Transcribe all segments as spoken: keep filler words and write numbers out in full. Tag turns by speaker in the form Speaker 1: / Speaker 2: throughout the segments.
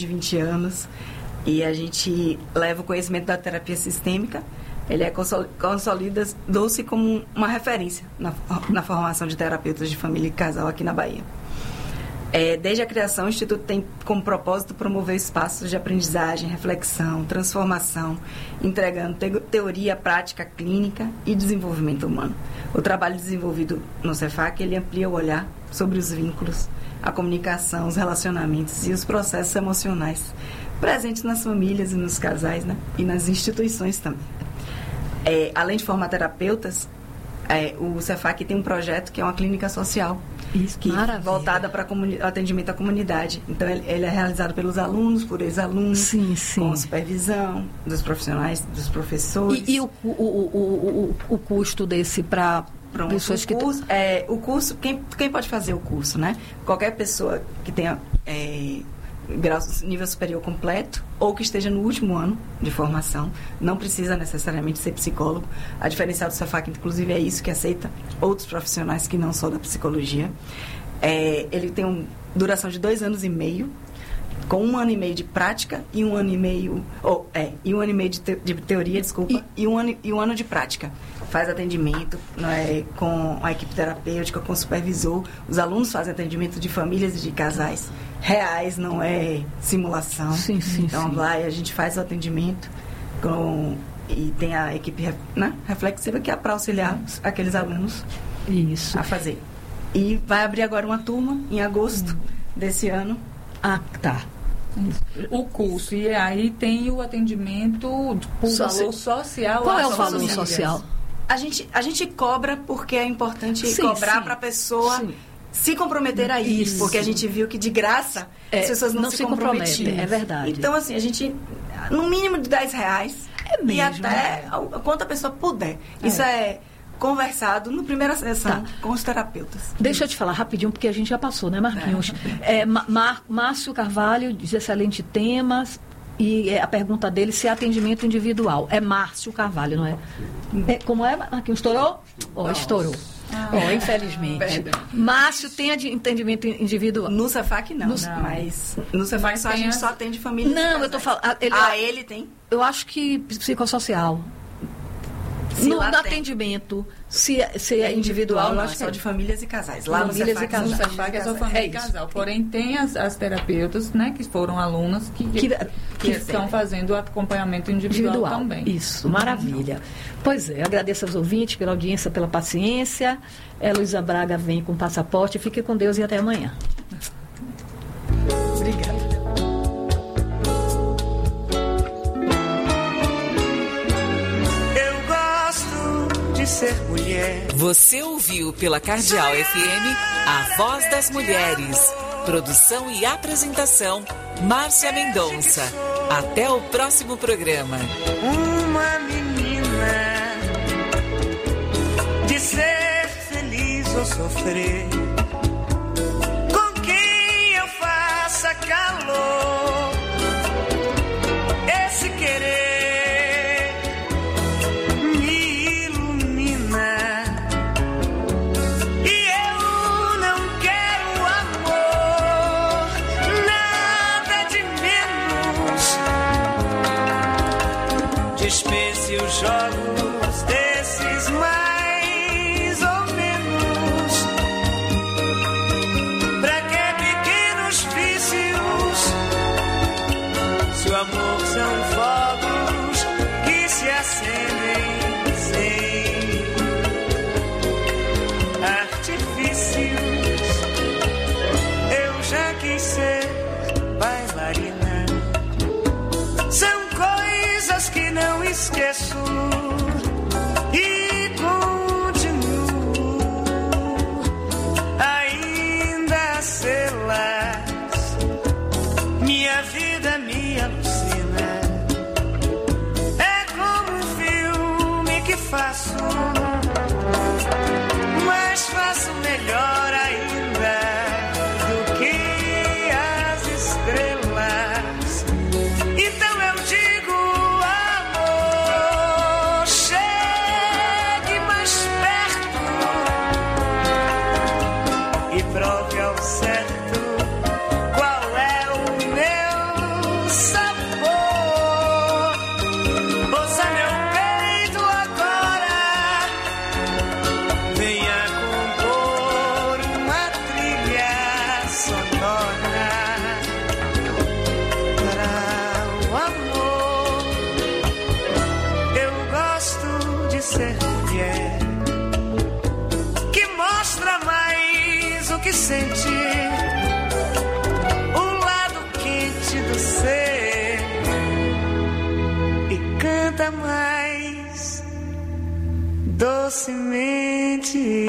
Speaker 1: de vinte anos e a gente leva o conhecimento da terapia sistêmica. Ele é consolida-se como uma referência na, na formação de terapeutas de família e casal aqui na Bahia. É, desde a criação, o Instituto tem como propósito promover espaços de aprendizagem, reflexão, transformação, entregando te- teoria, prática clínica e desenvolvimento humano. O trabalho desenvolvido no Cefac, ele amplia o olhar sobre os vínculos, a comunicação, os relacionamentos e os processos emocionais presentes nas famílias e nos casais, né? E nas instituições também. É, além de formar terapeutas, é, o Cefac tem um projeto que é uma clínica social,
Speaker 2: Isso,
Speaker 1: que
Speaker 2: maravilha.
Speaker 1: voltada para comuni- atendimento à comunidade. Então, ele, ele é realizado pelos alunos, por ex-alunos,
Speaker 2: Sim, sim.
Speaker 1: com supervisão dos profissionais, dos professores.
Speaker 2: E, e o, o, o, o, o custo desse para
Speaker 1: Pronto,
Speaker 2: pessoas
Speaker 1: o
Speaker 2: que...
Speaker 1: curso, é, o curso quem, quem pode fazer o curso, né? Qualquer pessoa que tenha é, grau, nível superior completo ou que esteja no último ano de formação, não precisa necessariamente ser psicólogo. A diferencial do Cefac, inclusive, é isso, que aceita outros profissionais que não são da psicologia. É, ele tem uma duração de dois anos e meio, com um ano e meio de prática e um ano e meio... Oh, é, e um ano e meio de, te, de teoria, desculpa, e, e, um ano, e um ano de prática. Faz atendimento, né, com a equipe terapêutica, com o supervisor. Os alunos fazem atendimento de famílias e de casais reais, não é simulação.
Speaker 2: Sim, sim,
Speaker 1: então,
Speaker 2: sim.
Speaker 1: lá a gente faz o atendimento com, e tem a equipe, né, reflexiva, que é para auxiliar aqueles alunos
Speaker 2: Isso.
Speaker 1: a fazer. E vai abrir agora uma turma em agosto desse ano.
Speaker 2: Ah, tá.
Speaker 3: O curso, e aí tem o atendimento por
Speaker 2: Soci-
Speaker 3: valor social.
Speaker 2: Qual é
Speaker 3: às
Speaker 2: o valor
Speaker 3: famílias.
Speaker 2: social?
Speaker 1: A gente, a gente cobra porque é importante
Speaker 2: Sim,
Speaker 1: cobrar
Speaker 2: sim.
Speaker 1: para a pessoa
Speaker 2: Sim.
Speaker 1: se comprometer a ir.
Speaker 2: Isso.
Speaker 1: Porque a gente viu que de graça
Speaker 2: É,
Speaker 1: as pessoas não,
Speaker 2: não
Speaker 1: se,
Speaker 2: se
Speaker 1: comprometiam.
Speaker 2: comprometem, é verdade.
Speaker 1: Então, assim, a gente, no mínimo de dez reais,
Speaker 2: É
Speaker 1: e
Speaker 2: mesmo,
Speaker 1: até a, a quanto a pessoa puder. Isso é conversado no primeira sessão
Speaker 2: Tá.
Speaker 1: com os terapeutas.
Speaker 2: Deixa eu te falar rapidinho, porque a gente já passou, né, Marquinhos? É, Ma- Mar- Márcio Carvalho diz excelente temas. E é, a pergunta dele se é atendimento individual. É Márcio Carvalho, não é? É, como é, Marquinhos? Estourou? Ó, estourou. Ó, infelizmente. Márcio tem adi- atendimento individual.
Speaker 1: No Cefac, não.
Speaker 2: No-
Speaker 1: Mas no Cefac
Speaker 3: Mas
Speaker 1: só, a
Speaker 3: tem
Speaker 1: gente
Speaker 3: as-
Speaker 1: só atende famílias.
Speaker 2: Não,
Speaker 1: e
Speaker 2: eu tô
Speaker 1: casais.
Speaker 2: falando- ele-
Speaker 1: Ah, ele tem?
Speaker 2: Eu acho que psicossocial.
Speaker 1: Se
Speaker 2: No,
Speaker 1: lá
Speaker 2: no
Speaker 1: tem.
Speaker 2: atendimento, se, é- se é individual, eu
Speaker 1: não,
Speaker 2: acho
Speaker 1: é
Speaker 2: que
Speaker 1: só
Speaker 2: é
Speaker 1: de famílias e casais. Lá
Speaker 2: Famílias
Speaker 1: no
Speaker 2: e
Speaker 1: Cefac,
Speaker 2: casais.
Speaker 3: No
Speaker 1: só
Speaker 3: Cefac é só
Speaker 1: casais.
Speaker 3: família
Speaker 2: É
Speaker 3: e
Speaker 2: isso.
Speaker 3: casal. Porém, tem as, as terapeutas, né, que foram alunas que,
Speaker 2: Que-
Speaker 3: que,
Speaker 2: que-
Speaker 3: estão fazendo o acompanhamento individual,
Speaker 2: individual.
Speaker 3: também.
Speaker 2: Isso, maravilha. Pois é, agradeço aos ouvintes pela audiência, pela paciência. Heloísa Braga vem com passaporte. Fique com Deus e até amanhã.
Speaker 1: Obrigada.
Speaker 4: Eu gosto de ser mulher.
Speaker 5: Você ouviu pela Cardeal F M A Voz das Mulheres. Produção e apresentação, Márcia Mendonça. Até o próximo programa.
Speaker 4: Uma menina de ser feliz ou sofrer, com quem eu faça calor, esse querer me ilumina. E eu não quero amor, nada de menos. Dispense os jogos desses mais ou menos. Pra que pequenos vícios, se o amor são fogos que se acendem sem artifícios. Eu já quis ser bailarina. São coisas que não esqueço e continuo ainda a sê-las. Minha vida me alucina. É como um filme que faço, mas faço melhor ainda do que as estrelas. Então eu digo, amor, chegue mais perto e prove ao certo qual é o meu sentir o lado quente do ser e canta mais docemente.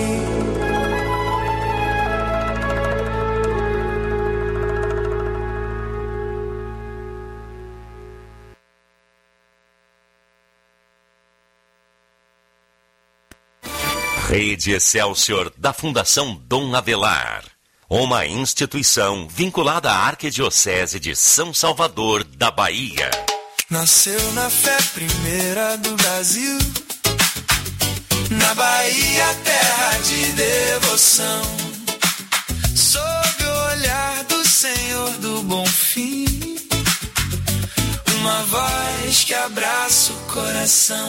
Speaker 6: Rede Excelsior da Fundação Dom Avelar, uma instituição vinculada à Arquidiocese de São Salvador da Bahia.
Speaker 7: Nasceu na fé primeira do Brasil, na Bahia, terra de devoção, sob o olhar do Senhor do Bom Fim, uma voz que abraça o coração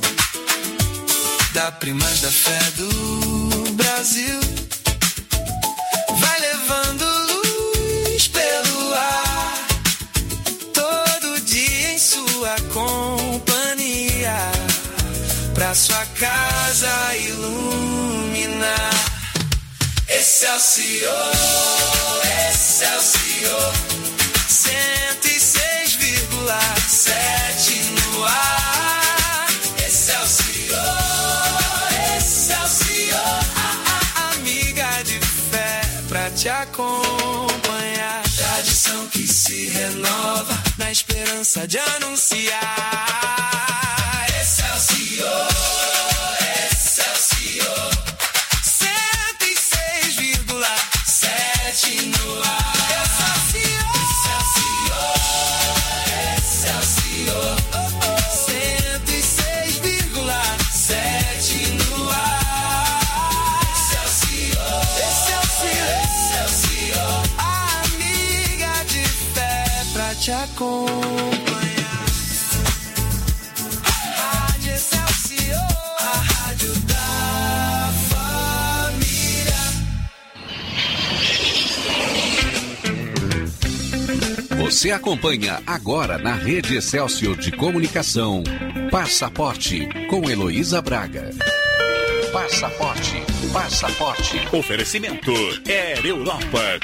Speaker 7: da primaz da fé do Brasil, vai levando luz pelo ar, todo dia em sua companhia, pra sua casa iluminar. Excelsior, Excelsior, cento e seis vírgula sete no ar. Excelsior, te acompanhar, tradição que se renova na esperança de anunciar. Excelsior, Excelsior, cento e seis vírgula sete no ar. Excelsior, Excelsior, cento e seis vírgula sete no ar. Excelsior, Excelsior, te acompanhar. Rádio Excelsior, a rádio da
Speaker 8: família. Você acompanha agora na Rede Excelsior de Comunicação, Passaporte, com Heloísa Braga. Passaporte, Passaporte.
Speaker 9: Oferecimento Air Europa.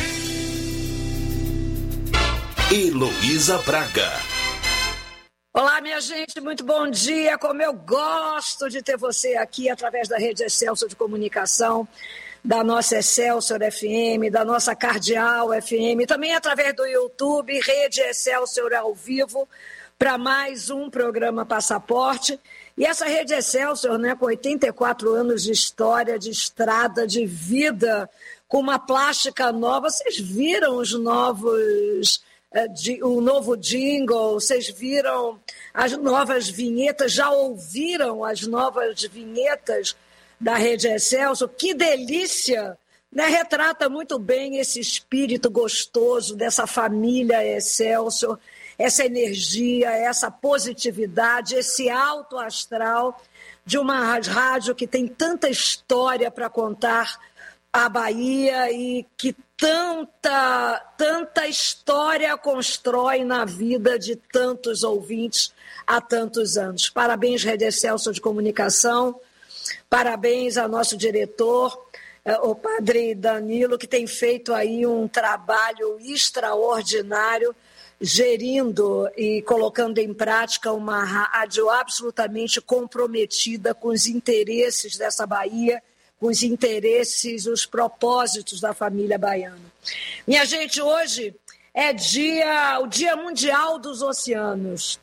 Speaker 6: Heloísa Braga.
Speaker 10: Olá, minha gente, muito bom dia. Como eu gosto de ter você aqui através da Rede Excelsior de Comunicação, da nossa Excelsior F M, da nossa Cardeal F M, também através do YouTube, Rede Excelsior ao vivo, para mais um programa Passaporte. E essa Rede Excelsior, né, com oitenta e quatro anos de história, de estrada, de vida, com uma plástica nova. Vocês viram os novos... o novo jingle, vocês viram as novas vinhetas, já ouviram as novas vinhetas da Rede Excelsior? Que delícia! Né? Retrata muito bem esse espírito gostoso dessa família Excelsior, essa energia, essa positividade, esse alto astral de uma rádio que tem tanta história para contar a Bahia e que tanta, tanta história constrói na vida de tantos ouvintes há tantos anos. Parabéns, Rede Excelsior de Comunicação, parabéns ao nosso diretor, o padre Danilo, que tem feito aí um trabalho extraordinário, gerindo e colocando em prática uma rádio absolutamente comprometida com os interesses dessa Bahia, com os interesses, os propósitos da família baiana. Minha gente, hoje é dia, o Dia Mundial dos Oceanos,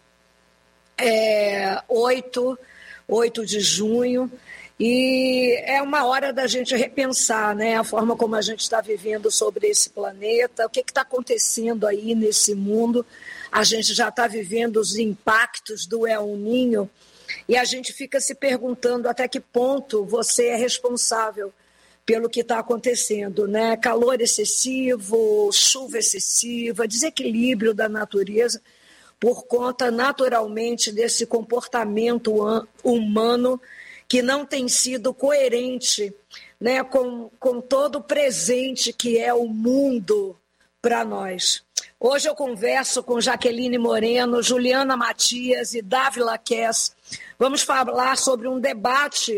Speaker 10: é oito de junho, e é uma hora da gente repensar, né, a forma como a gente está vivendo sobre esse planeta, o que está acontecendo aí nesse mundo. A gente já está vivendo os impactos do El Niño, e a gente fica se perguntando até que ponto você é responsável pelo que está acontecendo, né? Calor excessivo, chuva excessiva, desequilíbrio da natureza, por conta naturalmente desse comportamento humano que não tem sido coerente, né, com, com todo o presente que é o mundo para nós. Hoje eu converso com Jaqueline Moreno, Juliana Matias e Dávila Kess. Vamos falar sobre um debate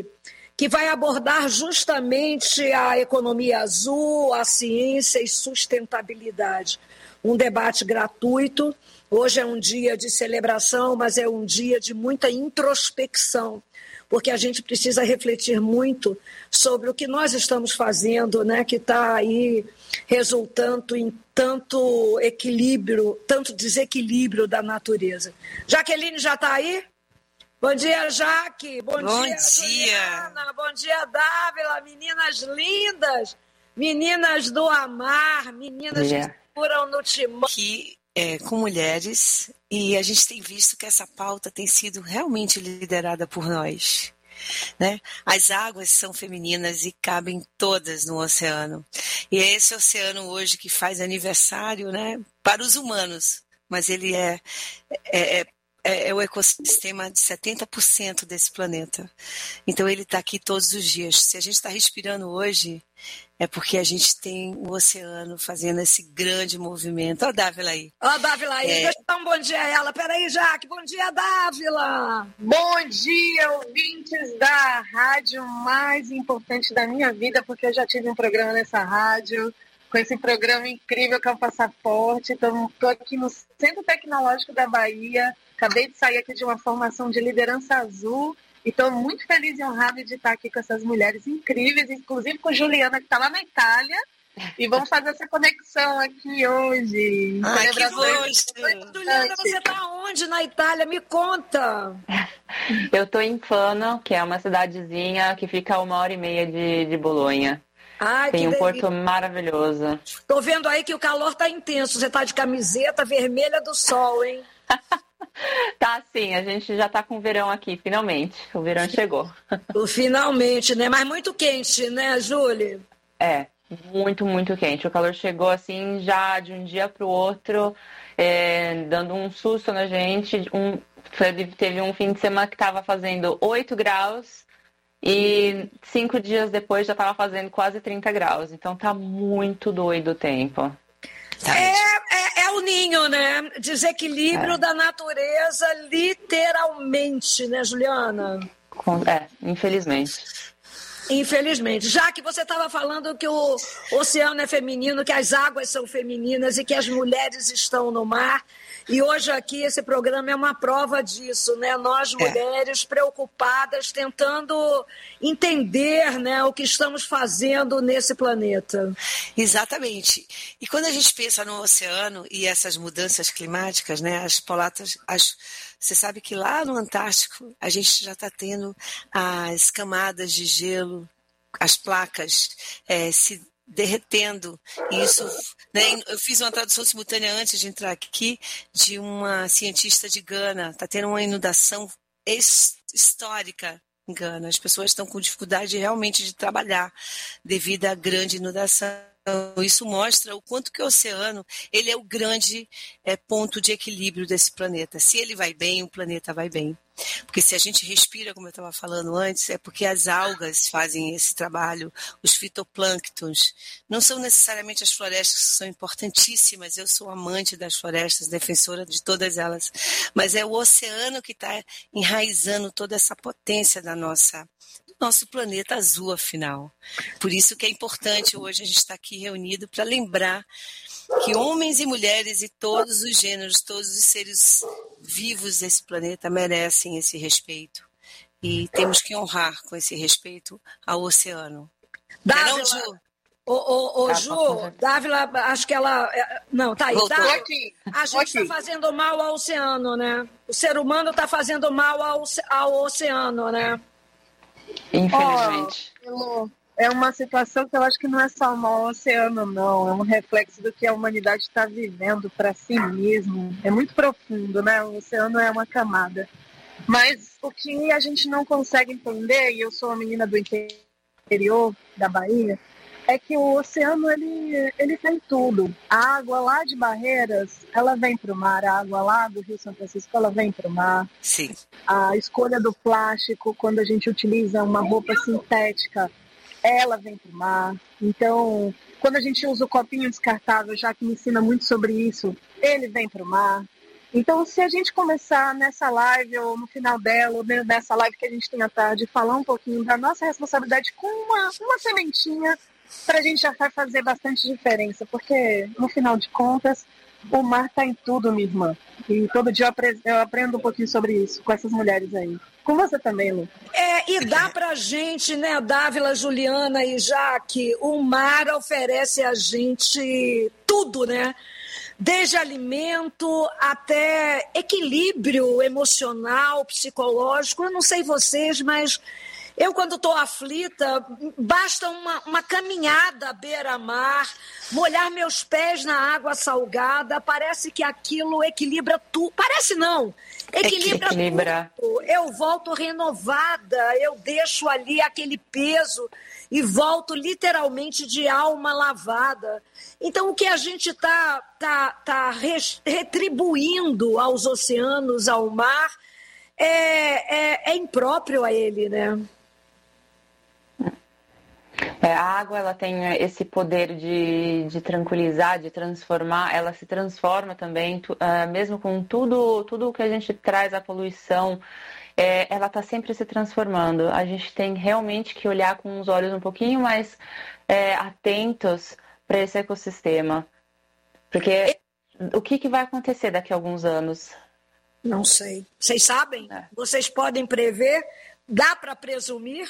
Speaker 10: que vai abordar justamente a economia azul, a ciência e sustentabilidade. Um debate gratuito. Hoje é um dia de celebração, mas é um dia de muita introspecção, porque a gente precisa refletir muito sobre o que nós estamos fazendo, né, que está aí resultando em tanto equilíbrio, tanto desequilíbrio da natureza. Jaqueline já está aí? Bom dia, Jaque. Bom,
Speaker 11: Bom
Speaker 10: dia,
Speaker 11: dia.
Speaker 10: Juliana. Bom dia, Dávila. Meninas lindas. Meninas do amar. Meninas
Speaker 11: Yeah.
Speaker 10: que seguram no timão.
Speaker 11: Aqui é, com mulheres, e a gente tem visto que essa pauta tem sido realmente liderada por nós. Né? As águas são femininas e cabem todas no oceano. E é esse oceano hoje que faz aniversário, né, para os humanos, mas ele é, é, é É, é o ecossistema de setenta por cento desse planeta. Então ele está aqui todos os dias. Se a gente está respirando hoje, é porque a gente tem o oceano fazendo esse grande movimento. Ó a Dávila aí.
Speaker 10: Ó a Dávila aí.
Speaker 11: É.
Speaker 10: Deixa eu dar um bom dia a ela. Peraí, Jaque. Bom dia, Dávila.
Speaker 12: Bom dia, ouvintes da rádio mais importante da minha vida, porque eu já tive um programa nessa rádio, com esse programa incrível que é o Passaporte. Estou aqui no Centro Tecnológico da Bahia. Acabei de sair aqui de uma formação de liderança azul e estou muito feliz e honrada de estar aqui com essas mulheres incríveis, inclusive com Juliana, que está lá na Itália. E vamos fazer essa conexão aqui hoje.
Speaker 10: Ai, que gosto. Juliana, você está onde na Itália? Me conta.
Speaker 13: Eu estou em Fano, que é uma cidadezinha que fica a uma hora e meia de, de Bolonha.
Speaker 10: Ai,
Speaker 13: Tem um
Speaker 10: delícia.
Speaker 13: porto maravilhoso.
Speaker 10: Tô vendo aí que o calor tá intenso. Você tá de camiseta vermelha do sol, hein?
Speaker 13: Tá sim, a gente já tá com o verão aqui, finalmente. O verão chegou.
Speaker 10: Finalmente, né? Mas muito quente, né, Júlia?
Speaker 13: É, muito, muito quente. O calor chegou assim já de um dia pro outro, é, dando um susto na gente. Um, teve um fim de semana que tava fazendo oito graus. E cinco dias depois já estava fazendo quase trinta graus. Então tá muito doido o tempo.
Speaker 10: É, é, é o ninho, né? Desequilíbrio
Speaker 13: É.
Speaker 10: da natureza, literalmente, né, Juliana?
Speaker 13: Com- É, infelizmente.
Speaker 10: Infelizmente. Já que você estava falando que o oceano é feminino, que as águas são femininas e que as mulheres estão no mar. E hoje aqui esse programa é uma prova disso, né? Nós, mulheres, preocupadas, tentando entender, né, o que estamos fazendo nesse planeta.
Speaker 11: Exatamente. E quando a gente pensa no oceano e essas mudanças climáticas, né, as polatas, as, você sabe que lá no Antártico a gente já está tendo as camadas de gelo, as placas é, se derretendo. E isso, né, eu fiz uma tradução simultânea antes de entrar aqui de uma cientista de Gana. Está tendo uma inundação his- histórica em Gana. As pessoas estão com dificuldade realmente de trabalhar devido à grande inundação. Isso mostra o quanto que o oceano ele é o grande é, ponto de equilíbrio desse planeta. Se ele vai bem, o planeta vai bem. Porque se a gente respira, como eu estava falando antes, é porque as algas fazem esse trabalho, os fitoplânctons. Não são necessariamente as florestas que são importantíssimas, eu sou amante das florestas, defensora de todas elas, mas é o oceano que está enraizando toda essa potência da nossa, do nosso planeta azul, afinal. Por isso que é importante hoje a gente estar aqui reunido para lembrar que homens e mulheres e todos os gêneros, todos os seres vivos desse planeta merecem esse respeito. E temos que honrar com esse respeito ao oceano.
Speaker 10: Dávila,
Speaker 11: Não, Ju?
Speaker 10: Ô, ô, ô,
Speaker 11: Tá,
Speaker 10: Ju,
Speaker 11: tá,
Speaker 10: Dávila, acho que ela... é, Não, tá aí.
Speaker 11: Voltou.
Speaker 10: Dávila,
Speaker 11: Tô aqui,
Speaker 10: a
Speaker 11: tô
Speaker 10: gente está
Speaker 11: aqui.
Speaker 10: fazendo mal ao oceano, né? O ser humano está fazendo mal ao, oce- ao oceano, né?
Speaker 13: Infelizmente.
Speaker 12: Ó, Elô, é uma situação que eu acho que não é só o oceano, não. É um reflexo do que a humanidade está vivendo para si mesmo. É muito profundo, né? O oceano é uma camada. Mas o que a gente não consegue entender, e eu sou uma menina do interior da Bahia, é que o oceano, ele, ele tem tudo. A água lá de Barreiras, ela vem para o mar. A água lá do Rio São Francisco, ela vem para o mar.
Speaker 11: Sim.
Speaker 12: A escolha do plástico, quando a gente utiliza uma roupa sintética, ela vem para o mar. Então, quando a gente usa o copinho descartável, já que me ensina muito sobre isso, ele vem para o mar. Então, se a gente começar nessa live, ou no final dela, ou nessa live que a gente tem à tarde, falar um pouquinho da nossa responsabilidade com uma, uma sementinha, para a gente já vai fazer bastante diferença, porque, no final de contas, o mar está em tudo, minha irmã. E todo dia eu aprendo, eu aprendo um pouquinho sobre isso com essas mulheres aí. Com você também, Lu.
Speaker 10: É, e dá pra gente, né, Dávila, Juliana e Jaque, o mar oferece a gente tudo, né? Desde alimento até equilíbrio emocional, psicológico. Eu não sei vocês, mas eu, quando estou aflita, basta uma, uma caminhada à beira-mar, molhar meus pés na água salgada, parece que aquilo equilibra tudo. Parece não, equilibra,
Speaker 13: equilibra
Speaker 10: tudo. Eu volto renovada, eu deixo ali aquele peso e volto literalmente de alma lavada. Então, o que a gente está tá, tá retribuindo aos oceanos, ao mar, é, é, é impróprio a ele, né?
Speaker 13: É, a água, ela tem esse poder de, de tranquilizar, de transformar, ela se transforma também, tu, uh, mesmo com tudo, tudo que a gente traz, a poluição, é, ela está sempre se transformando. A gente tem realmente que olhar com os olhos um pouquinho mais é, atentos para esse ecossistema. Porque o que, que vai acontecer daqui a alguns anos?
Speaker 10: Não sei. Vocês sabem? É. Vocês podem prever? Dá para presumir?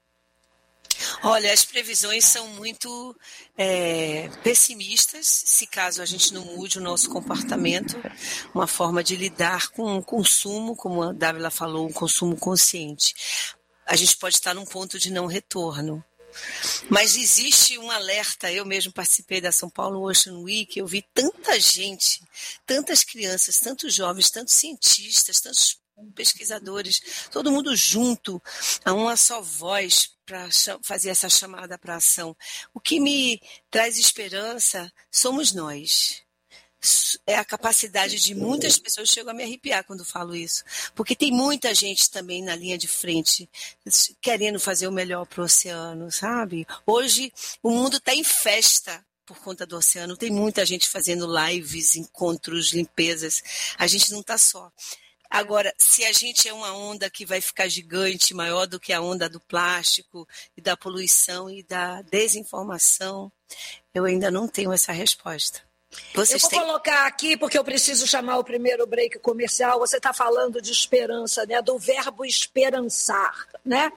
Speaker 11: Olha, as previsões são muito é, pessimistas, se caso a gente não mude o nosso comportamento, uma forma de lidar com o consumo, como a Dávila falou, um consumo consciente. A gente pode estar num ponto de não retorno. Mas existe um alerta, eu mesmo participei da São Paulo Ocean Week, eu vi tanta gente, tantas crianças, tantos jovens, tantos cientistas, tantos pesquisadores, todo mundo junto, a uma só voz para fazer essa chamada para ação. O que me traz esperança somos nós. É a capacidade de muitas pessoas, eu chego a me arrepiar quando falo isso, porque tem muita gente também na linha de frente, querendo fazer o melhor para o oceano, sabe? Hoje o mundo está em festa por conta do oceano, tem muita gente fazendo lives, encontros, limpezas, a gente não está só. Agora, se a gente é uma onda que vai ficar gigante, maior do que a onda do plástico e da poluição e da desinformação, eu ainda não tenho essa resposta. Vocês
Speaker 10: eu vou
Speaker 11: têm...
Speaker 10: colocar aqui, porque eu preciso chamar o primeiro break comercial. Você está falando de esperança, né? Do verbo esperançar, né?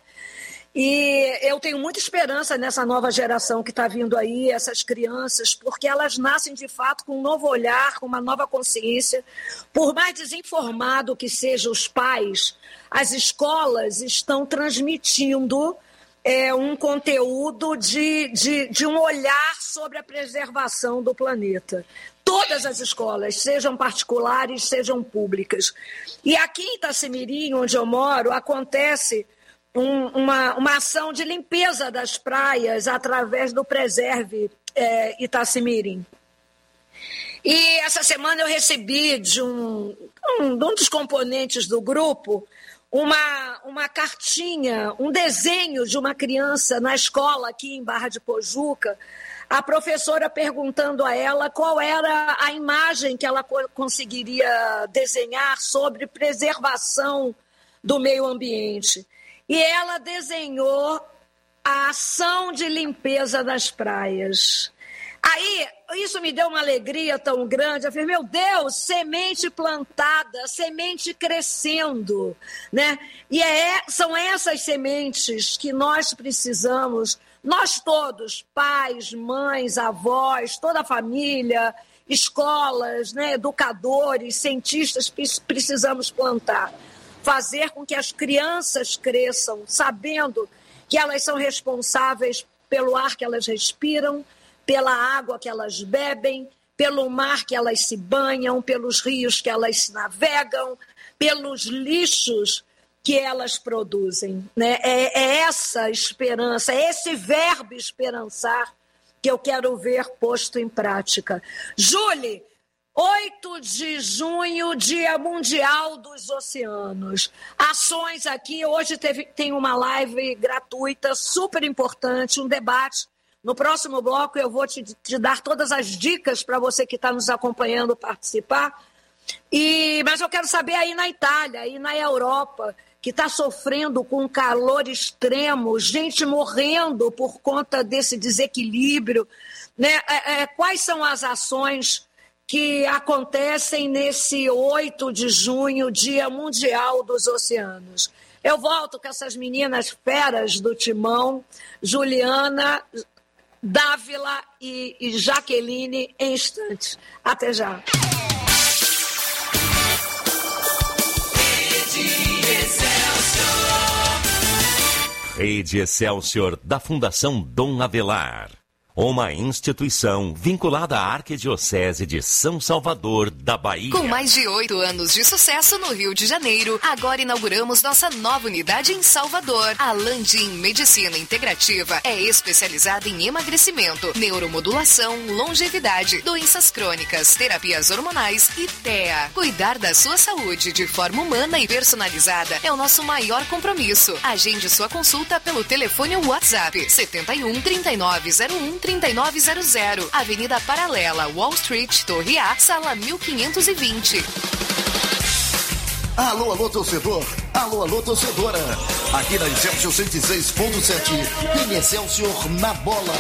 Speaker 10: E eu tenho muita esperança nessa nova geração que está vindo aí, essas crianças, porque elas nascem de fato com um novo olhar, com uma nova consciência. Por mais desinformado que sejam os pais, as escolas estão transmitindo é, um conteúdo de, de, de um olhar sobre a preservação do planeta. Todas as escolas, sejam particulares, sejam públicas. E aqui em Itacimirim, onde eu moro, acontece um, uma, uma ação de limpeza das praias através do Preserve é, Itacimirim. E essa semana eu recebi de um, um, de um dos componentes do grupo uma, uma cartinha, um desenho de uma criança na escola aqui em Barra de Pojuca, a professora perguntando a ela qual era a imagem que ela conseguiria desenhar sobre preservação do meio ambiente. E ela desenhou a ação de limpeza das praias. Aí, isso me deu uma alegria tão grande. Eu falei, meu Deus, semente plantada, semente crescendo, né? E é, são essas sementes que nós precisamos, nós todos, pais, mães, avós, toda a família, escolas, né, educadores, cientistas, precisamos plantar. Fazer com que as crianças cresçam, sabendo que elas são responsáveis pelo ar que elas respiram, pela água que elas bebem, pelo mar que elas se banham, pelos rios que elas se navegam, pelos lixos que elas produzem. Né? É, é essa esperança, é esse verbo esperançar que eu quero ver posto em prática. Júlia, oito de junho, Dia Mundial dos Oceanos. Ações aqui, hoje teve, tem uma live gratuita, super importante, um debate. No próximo bloco eu vou te, te dar todas as dicas para você que está nos acompanhando participar. E, mas eu quero saber aí na Itália, aí na Europa, que está sofrendo com calor extremo, gente morrendo por conta desse desequilíbrio, né? É, é, quais são as ações que acontecem nesse oito de junho, Dia Mundial dos Oceanos? Eu volto com essas meninas feras do Timão, Juliana, Dávila e, e Jaqueline, em instantes. Até já.
Speaker 6: Rede Excelsior da Fundação Dom Avelar. Uma instituição vinculada à Arquidiocese de São Salvador, da Bahia.
Speaker 14: Com mais de oito anos de sucesso no Rio de Janeiro, agora inauguramos nossa nova unidade em Salvador. A Landim Medicina Integrativa é especializada em emagrecimento, neuromodulação, longevidade, doenças crônicas, terapias hormonais e T E A. Cuidar da sua saúde de forma humana e personalizada é o nosso maior compromisso. Agende sua consulta pelo telefone ou WhatsApp setenta e um, trinta e nove zero um, trinta e nove zero zero, Avenida Paralela, Wall Street, Torre A, sala mil quinhentos e vinte.
Speaker 15: Alô, alô, torcedor. Alô, alô, torcedora. Aqui na Excelsior cento e seis ponto sete, tem Excelsior na bola.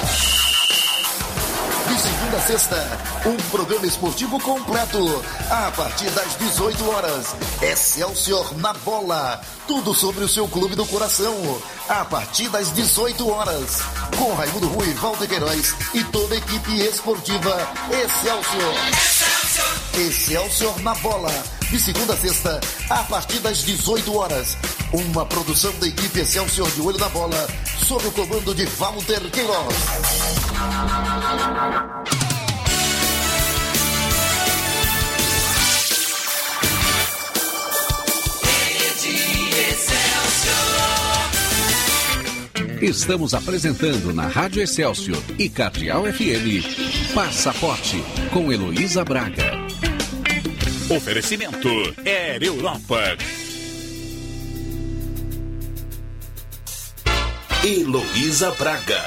Speaker 15: De segunda a sexta, um programa esportivo completo. A partir das dezoito horas, Excelsior na bola. Tudo sobre o seu clube do coração. A partir das dezoito horas, com Raimundo Rui, Walter Queiroz e toda a equipe esportiva Excelsior. Excelsior. Excelsior na bola. De segunda a sexta, a partir das dezoito horas. Uma produção da equipe Excelsior de Olho na Bola, sob o comando de Walter Queiroz.
Speaker 8: Estamos apresentando na Rádio Excelsior e Cardeal F M, Passaporte, com Heloísa Braga.
Speaker 9: Oferecimento Air Europa.
Speaker 15: Heloísa Braga.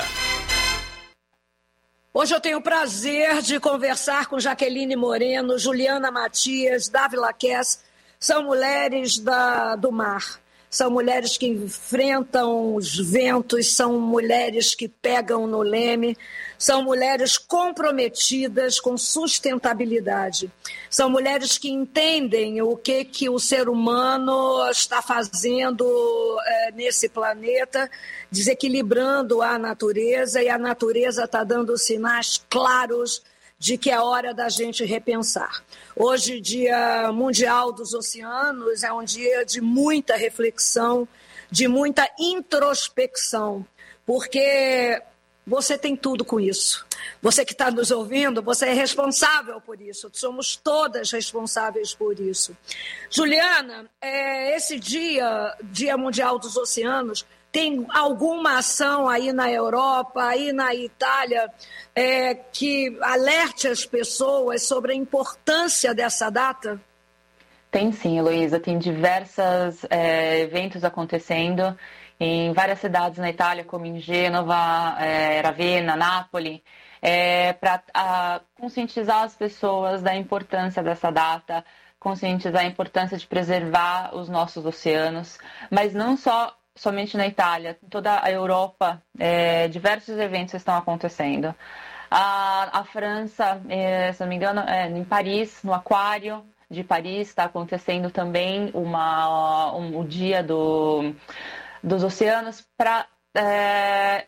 Speaker 10: Hoje eu tenho o prazer de conversar com Jaqueline Moreno, Juliana Matias, Dávila Kess. São mulheres da, do mar. São mulheres que enfrentam os ventos, são mulheres que pegam no leme, são mulheres comprometidas com sustentabilidade. São mulheres que entendem o que, que o ser humano está fazendo é, nesse planeta, desequilibrando a natureza, e a natureza está dando sinais claros de que é hora da gente repensar. Hoje, Dia Mundial dos Oceanos, é um dia de muita reflexão, de muita introspecção, porque você tem tudo com isso. Você que está nos ouvindo, você é responsável por isso. Somos todas responsáveis por isso. Juliana, é, esse dia, Dia Mundial dos Oceanos, tem alguma ação aí na Europa, aí na Itália, é, que alerte as pessoas sobre a importância dessa data?
Speaker 13: Tem sim, Heloísa. Tem diversos é, eventos acontecendo em várias cidades na Itália, como em Gênova, é, Ravenna, Nápoles, é, para conscientizar as pessoas da importância dessa data, conscientizar a importância de preservar os nossos oceanos, mas não só somente na Itália, em toda a Europa, é, diversos eventos estão acontecendo. A, a França, é, se não me engano, é, em Paris, no Aquário de Paris, está acontecendo também uma, um, o Dia do, dos Oceanos para é,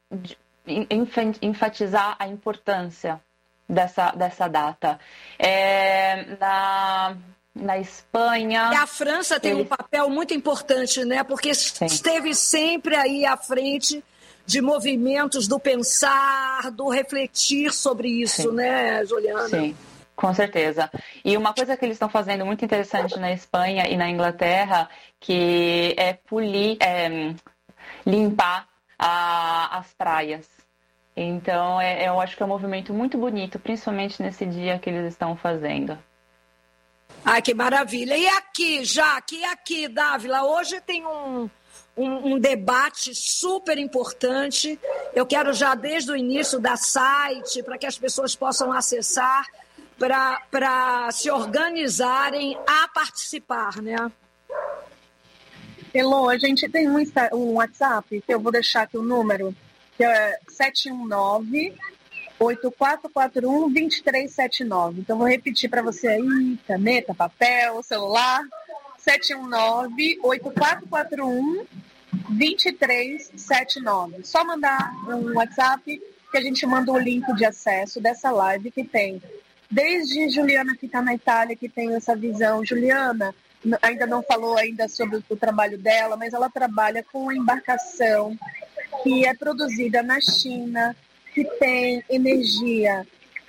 Speaker 13: enfatizar a importância dessa, dessa data. É, na... Na Espanha...
Speaker 10: E a França tem ele... um papel muito importante, né? Porque Sim. esteve sempre aí à frente de movimentos do pensar, do refletir sobre isso, Sim. né, Juliana?
Speaker 13: Sim, com certeza. E uma coisa que eles estão fazendo muito interessante na Espanha e na Inglaterra, que é polir, é, limpar a, as praias. Então, é, eu acho que é um movimento muito bonito, principalmente nesse dia que eles estão fazendo.
Speaker 10: Ai, que maravilha. E aqui, Jaque, e aqui, Dávila, hoje tem um, um, um debate super importante. Eu quero já, desde o início, dar site para que as pessoas possam acessar. para se organizarem a participar, né?
Speaker 12: Elô, a gente tem um, um WhatsApp, que eu vou deixar aqui o número, que é sete um nove, oito quatro quatro um, dois três sete nove. Então, vou repetir para você aí, caneta, papel, celular, sete um nove, oito quatro quatro um, dois três sete nove. Só mandar um WhatsApp que a gente manda o link de acesso dessa live que tem. Desde Juliana, que está na Itália, que tem essa visão. Juliana ainda não falou ainda sobre o trabalho dela, mas ela trabalha com a embarcação que é produzida na China, que tem energia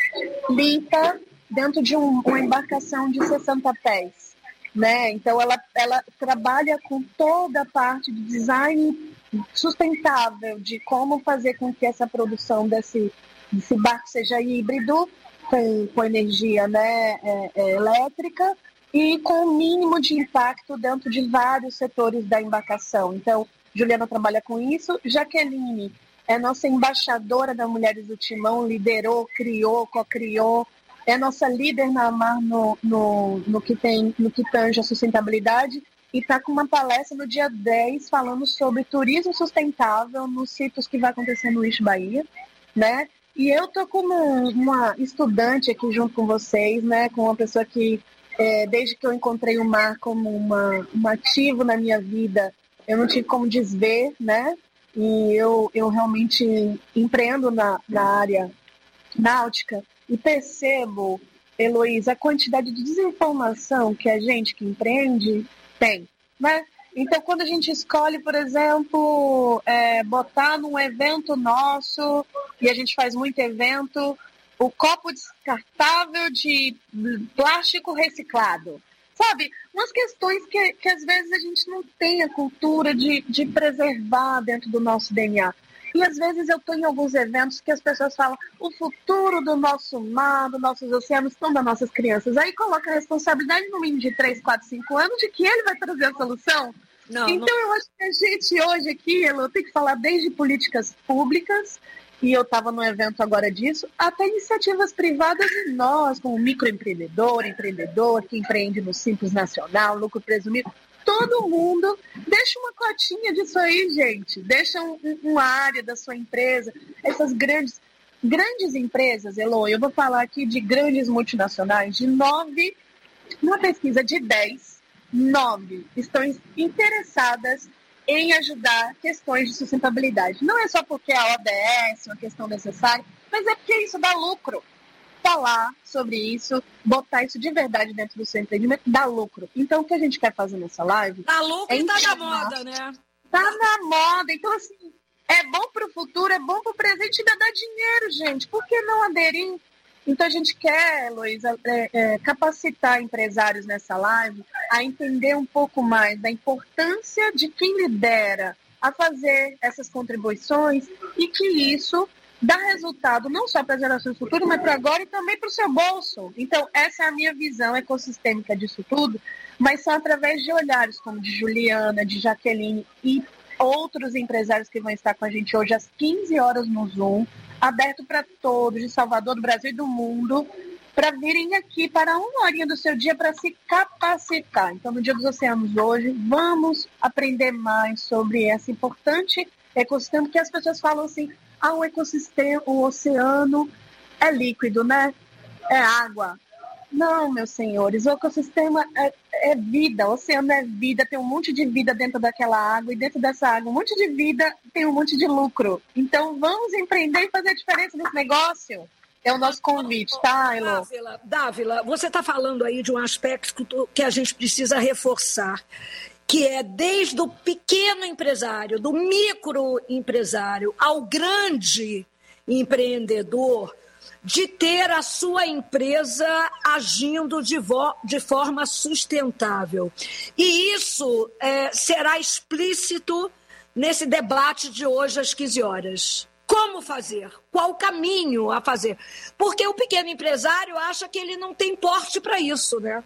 Speaker 12: limpa dentro de um, uma embarcação de sessenta pés. Né? Então, ela, ela trabalha com toda a parte de design sustentável, de como fazer com que essa produção desse, desse barco seja híbrido, com, com energia, né, é, é, elétrica, e com o mínimo de impacto dentro de vários setores da embarcação. Então, Juliana trabalha com isso. Jaqueline é nossa embaixadora da Mulheres do Timão, liderou, criou, co-criou, é nossa líder na AMAR no, no, no, que tem, no que tange a sustentabilidade, e está com uma palestra no dia dez falando sobre turismo sustentável nos sítios que vai acontecer no Eixo Bahia, né? E eu estou como uma estudante aqui junto com vocês, né? Com uma pessoa que, é, desde que eu encontrei o mar como uma, um ativo na minha vida, eu não tive como desver, né? E eu, eu realmente empreendo na, na área náutica e percebo, Heloísa, a quantidade de desinformação que a gente que empreende tem, né? Então, quando a gente escolhe, por exemplo, é, botar num evento nosso, e a gente faz muito evento, o copo descartável de plástico reciclado, sabe? Umas questões que, que às vezes a gente não tem a cultura de, de preservar dentro do nosso D N A. E às vezes eu estou em alguns eventos que as pessoas falam o futuro do nosso mar, dos nossos oceanos, estão das nossas crianças. Aí coloca a responsabilidade no mínimo de três, quatro, cinco anos de que ele vai trazer a solução. Não, então não... eu acho que a gente hoje aqui, Elo, tem que falar desde políticas públicas, e eu estava no evento agora disso, até iniciativas privadas e nós, como microempreendedor, empreendedor, que empreende no Simples Nacional, lucro presumido, todo mundo deixa uma cotinha disso aí, gente. Deixa um, uma área da sua empresa. Essas grandes, grandes empresas, Elo, eu vou falar aqui de grandes multinacionais, de nove, uma pesquisa de dez, nove estão interessadas em ajudar questões de sustentabilidade. Não é só porque a O D S é uma questão necessária, mas é porque isso dá lucro. Falar sobre isso, botar isso de verdade dentro do seu empreendimento, dá lucro. Então, o que a gente quer fazer nessa live...
Speaker 10: Dá lucro
Speaker 12: é
Speaker 10: e tá na moda, né?
Speaker 12: Tá na moda. Então, assim, é bom pro futuro, é bom pro presente, ainda dá dinheiro, gente. Por que não aderir? Então, a gente quer, Heloísa, é, é, capacitar empresários nessa live a entender um pouco mais da importância de quem lidera a fazer essas contribuições e que isso dá resultado não só para as gerações futuras, mas para agora e também para o seu bolso. Então, essa é a minha visão ecossistêmica disso tudo, mas são através de olhares como de Juliana, de Jaqueline e outros empresários que vão estar com a gente hoje às quinze horas no Zoom, aberto para todos, de Salvador, do Brasil e do mundo, para virem aqui para uma horinha do seu dia para se capacitar. Então, no Dia dos Oceanos hoje, vamos aprender mais sobre esse importante ecossistema, que as pessoas falam assim, ah, o ecossistema, o oceano é líquido, né? É água. Não, meus senhores, o ecossistema é, é vida, o oceano é vida, tem um monte de vida dentro daquela água, e dentro dessa água, um monte de vida, tem um monte de lucro. Então, vamos empreender e fazer a diferença nesse negócio. É o nosso convite, tá, Elo?
Speaker 10: Dávila, Dávila, você está falando aí de um aspecto que a gente precisa reforçar, que é desde o pequeno empresário, do microempresário ao grande empreendedor, de ter a sua empresa agindo de, vo- de forma sustentável. E isso é, será explícito nesse debate de hoje às quinze horas. Como fazer? Qual o caminho a fazer? Porque o pequeno empresário acha que ele não tem porte para isso, né?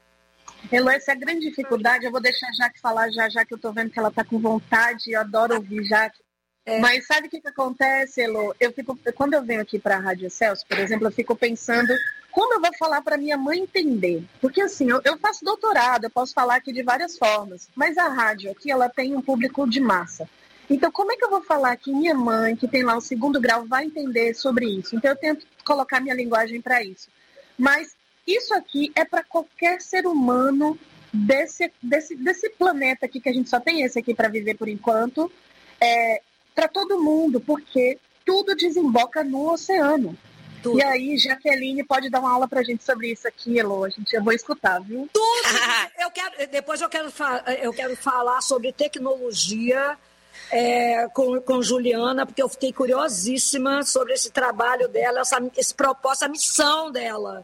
Speaker 12: Elo, essa é a grande dificuldade. Eu vou deixar a Jaque falar já, já que eu estou vendo que ela está com vontade. Eu adoro ouvir Jaque. É. Mas sabe o que, que acontece, Elo? Eu fico, quando eu venho aqui para a Rádio Excelsior, por exemplo, eu fico pensando como eu vou falar para minha mãe entender? Porque assim, eu, eu faço doutorado, eu posso falar aqui de várias formas, mas a rádio aqui, ela tem um público de massa. Então, como é que eu vou falar que minha mãe, que tem lá o segundo grau, vai entender sobre isso? Então, eu tento colocar minha linguagem para isso. Mas isso aqui é para qualquer ser humano desse, desse, desse planeta aqui, que a gente só tem esse aqui para viver por enquanto, é, para todo mundo, porque tudo desemboca no oceano. Tudo. E aí, Jaqueline pode dar uma aula pra gente sobre isso aqui, Elô. A gente, eu vou escutar, viu?
Speaker 10: Tudo! eu quero, depois eu quero, eu quero falar sobre tecnologia é, com, com Juliana, porque eu fiquei curiosíssima sobre esse trabalho dela, essa, esse propósito, a missão dela.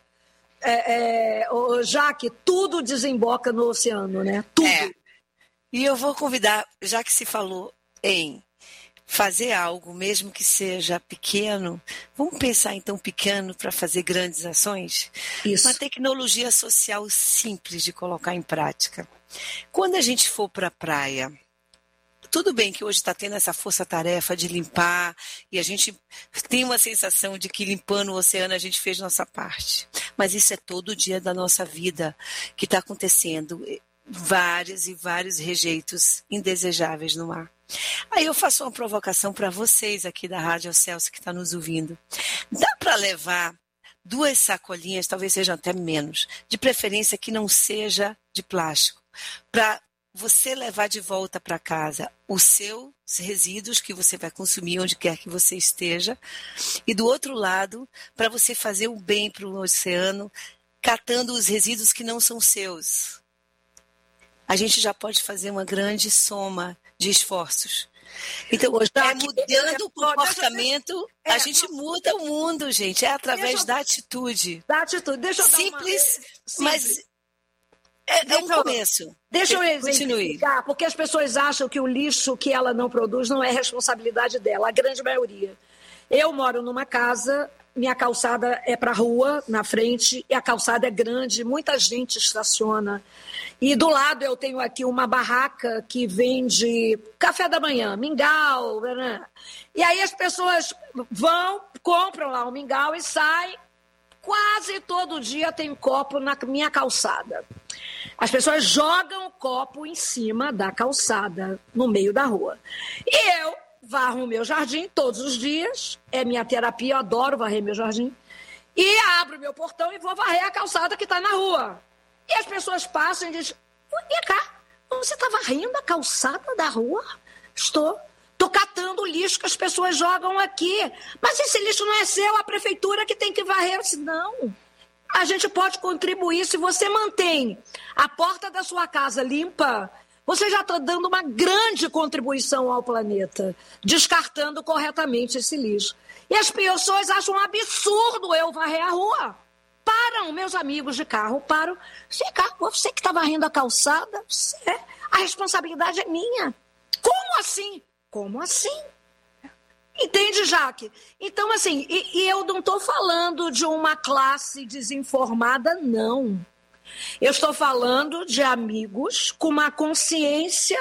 Speaker 10: É, é, já que tudo desemboca no oceano, né? Tudo.
Speaker 11: É. E eu vou convidar, já que se falou em fazer algo, mesmo que seja pequeno, vamos pensar então pequeno para fazer grandes ações?
Speaker 10: Isso.
Speaker 11: Uma tecnologia social simples de colocar em prática. Quando a gente for para a praia, tudo bem que hoje está tendo essa força-tarefa de limpar e a gente tem uma sensação de que limpando o oceano a gente fez nossa parte. Mas isso é todo dia da nossa vida que está acontecendo. Vários e vários rejeitos indesejáveis no mar. Aí eu faço uma provocação para vocês aqui da Rádio Celso que está nos ouvindo. Dá para levar duas sacolinhas, talvez sejam até menos, de preferência que não seja de plástico, para você levar de volta para casa os seus resíduos que você vai consumir onde quer que você esteja, e do outro lado, para você fazer o bem para o oceano, catando os resíduos que não são seus. A gente já pode fazer uma grande soma de esforços. Então, é mudando o comportamento, é, a gente muda o mundo, gente. É através da atitude.
Speaker 10: Da atitude. Deixa eu
Speaker 11: Simples,
Speaker 10: dar uma...
Speaker 11: mas
Speaker 10: Simples.
Speaker 11: é,
Speaker 10: deixa
Speaker 11: é um
Speaker 10: eu,
Speaker 11: começo.
Speaker 10: Deixa eu
Speaker 11: Continue.
Speaker 10: explicar, porque as pessoas acham que o lixo que ela não produz não é responsabilidade dela, a grande maioria. Eu moro numa casa, minha calçada é para a rua, na frente, e a calçada é grande, muita gente estaciona. E do lado eu tenho aqui uma barraca que vende café da manhã, mingau, né? E aí as pessoas vão, compram lá o mingau e saem. Quase todo dia tem copo na minha calçada. As pessoas jogam o copo em cima da calçada, no meio da rua. E eu varro o meu jardim todos os dias, é minha terapia, eu adoro varrer meu jardim. E abro meu portão e vou varrer a calçada que está na rua. E as pessoas passam e dizem, vem cá, você está varrendo a calçada da rua? Estou. Estou catando o lixo que as pessoas jogam aqui. Mas esse lixo não é seu, a prefeitura que tem que varrer. Eu disse, não, a gente pode contribuir. Se você mantém a porta da sua casa limpa, você já está dando uma grande contribuição ao planeta, descartando corretamente esse lixo. E as pessoas acham um absurdo eu varrer a rua. Param, meus amigos de carro, param. Você, você que está varrendo a calçada, você, a responsabilidade é minha. Como assim? Como assim? Entende, Jaque? Então, assim, e, e eu não estou falando de uma classe desinformada, não. Eu estou falando de amigos com uma consciência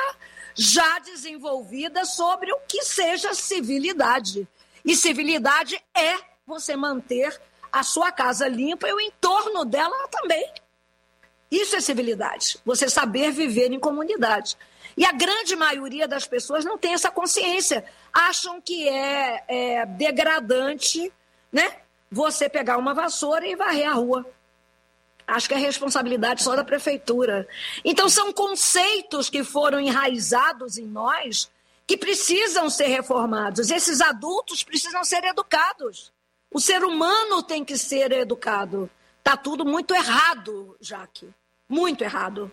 Speaker 10: já desenvolvida sobre o que seja civilidade. E civilidade é você manter a sua casa limpa e o entorno dela também. Isso é civilidade, você saber viver em comunidade. E a grande maioria das pessoas não tem essa consciência. Acham que é, é degradante, né? Você pegar uma vassoura e varrer a rua. Acho que é responsabilidade só da prefeitura. Então, são conceitos que foram enraizados em nós que precisam ser reformados. Esses adultos precisam ser educados. O ser humano tem que ser educado. Está tudo muito errado, Jaque. Muito errado.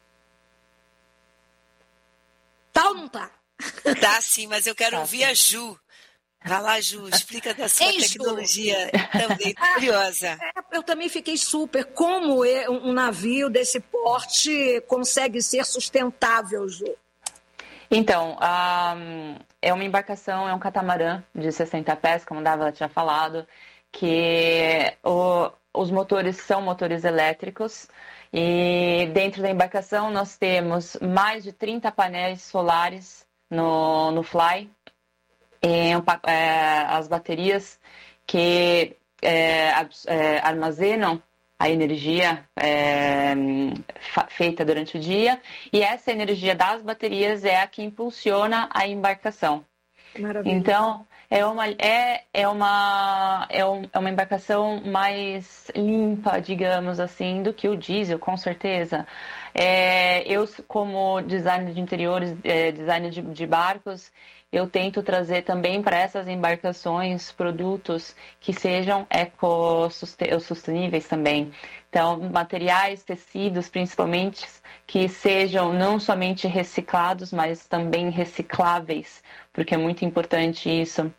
Speaker 10: Tá ou não tá?
Speaker 11: Tá sim, mas eu quero
Speaker 2: tá,
Speaker 11: ouvir a Ju. Vai lá, Ju, explica da sua
Speaker 10: Ei,
Speaker 11: tecnologia também, curiosa.
Speaker 10: É, eu também fiquei super. Como um navio desse porte consegue ser sustentável, Ju?
Speaker 13: Então, um, é uma embarcação, é um catamarã de sessenta pés, como a Dávila tinha falado, que o, os motores são motores elétricos. E dentro da embarcação nós temos mais de trinta painéis solares no, no Fly. E, é, as baterias que é, é, armazenam a energia é, feita durante o dia, e essa energia das baterias é a que impulsiona a embarcação.
Speaker 10: Maravilha.
Speaker 13: Então, é uma, é, é, uma, é, um, é uma embarcação mais limpa, digamos assim, do que o diesel, com certeza. É, eu, como designer de interiores, é, designer de, de barcos, eu tento trazer também para essas embarcações produtos que sejam ecossusteníveis também. Então, materiais, tecidos, principalmente, que sejam não somente reciclados, mas também recicláveis, porque é muito importante isso.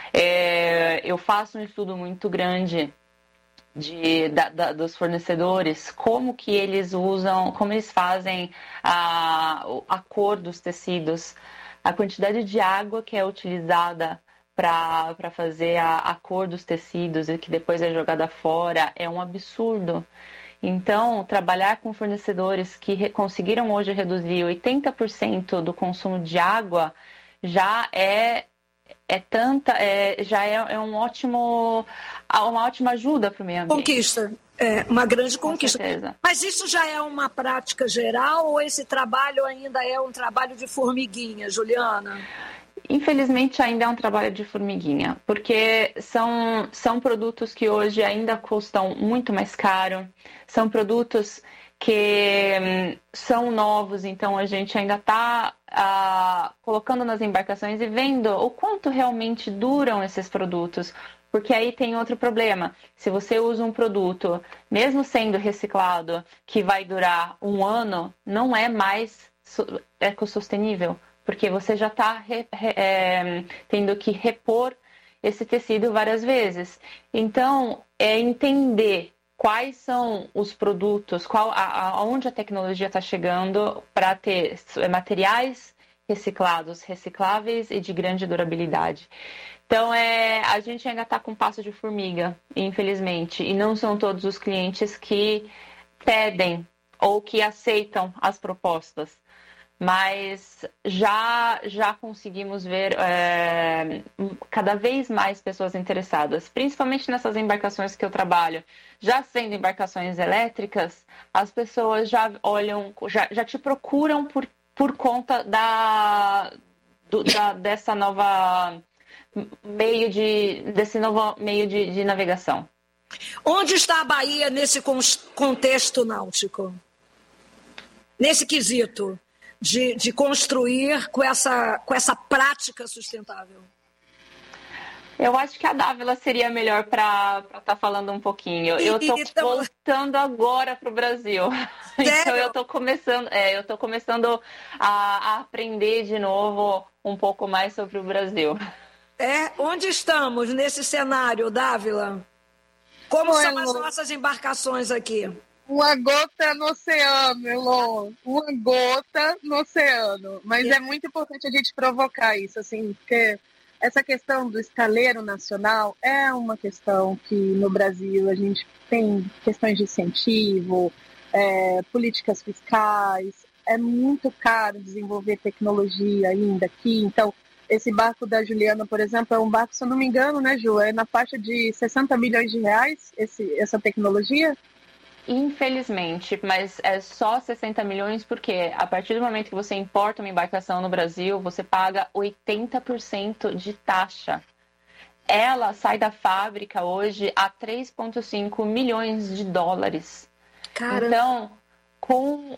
Speaker 13: É, eu faço um estudo muito grande de, da, da, dos fornecedores, como que eles usam, como eles fazem a, a cor dos tecidos, a quantidade de água que é utilizada para fazer a, a cor dos tecidos e que depois é jogada fora é um absurdo. Então, trabalhar com fornecedores que re, conseguiram hoje reduzir oitenta por cento do consumo de água já é, é tanta, é, já é, é um ótimo, uma ótima ajuda para o meio ambiente.
Speaker 10: Conquista. É uma grande
Speaker 13: Com
Speaker 10: conquista.
Speaker 13: certeza.
Speaker 10: Mas isso já é uma prática geral ou esse trabalho ainda é um trabalho de formiguinha, Juliana?
Speaker 13: Infelizmente ainda é um trabalho de formiguinha, porque são, são produtos que hoje ainda custam muito mais caro, são produtos que hum, são novos, então a gente ainda está ah, colocando nas embarcações e vendo o quanto realmente duram esses produtos. Porque aí tem outro problema. Se você usa um produto, mesmo sendo reciclado, que vai durar um ano, não é mais ecossustenível. Porque você já está é, tendo que repor esse tecido várias vezes. Então, é entender quais são os produtos, qual, a, aonde a tecnologia está chegando para ter materiais reciclados, recicláveis e de grande durabilidade. Então, é, a gente ainda está com passo de formiga, infelizmente, e não são todos os clientes que pedem ou que aceitam as propostas. Mas já, já conseguimos ver é, cada vez mais pessoas interessadas, principalmente nessas embarcações que eu trabalho. Já sendo embarcações elétricas, as pessoas já olham, já, já te procuram por, por conta da, do, da, dessa nova meio de, desse novo meio de, de navegação.
Speaker 10: Onde está a Bahia nesse contexto náutico? Nesse quesito? De, de construir com essa, com essa prática sustentável?
Speaker 13: Eu acho que a Dávila seria melhor para estar tá falando um pouquinho. Eu estou então... voltando agora para o Brasil. Sério? Então eu estou começando, é, eu estou começando a, a aprender de novo um pouco mais sobre o Brasil.
Speaker 10: É, onde estamos nesse cenário, Dávila? Como Oi, são as nossas embarcações aqui?
Speaker 12: Uma gota no oceano, Elô. Uma gota no oceano. Mas é. é muito importante a gente provocar isso, assim, porque essa questão do estaleiro nacional é uma questão que no Brasil a gente tem questões de incentivo, é, políticas fiscais, é muito caro desenvolver tecnologia ainda aqui. Então, esse barco da Juliana, por exemplo, é um barco, se eu não me engano, né, Ju? É na faixa de sessenta milhões de reais esse, essa tecnologia?
Speaker 13: Infelizmente, mas é só sessenta milhões porque a partir do momento que você importa uma embarcação no Brasil, você paga oitenta por cento de taxa. Ela sai da fábrica hoje a três vírgula cinco milhões de dólares. Caramba. Então, com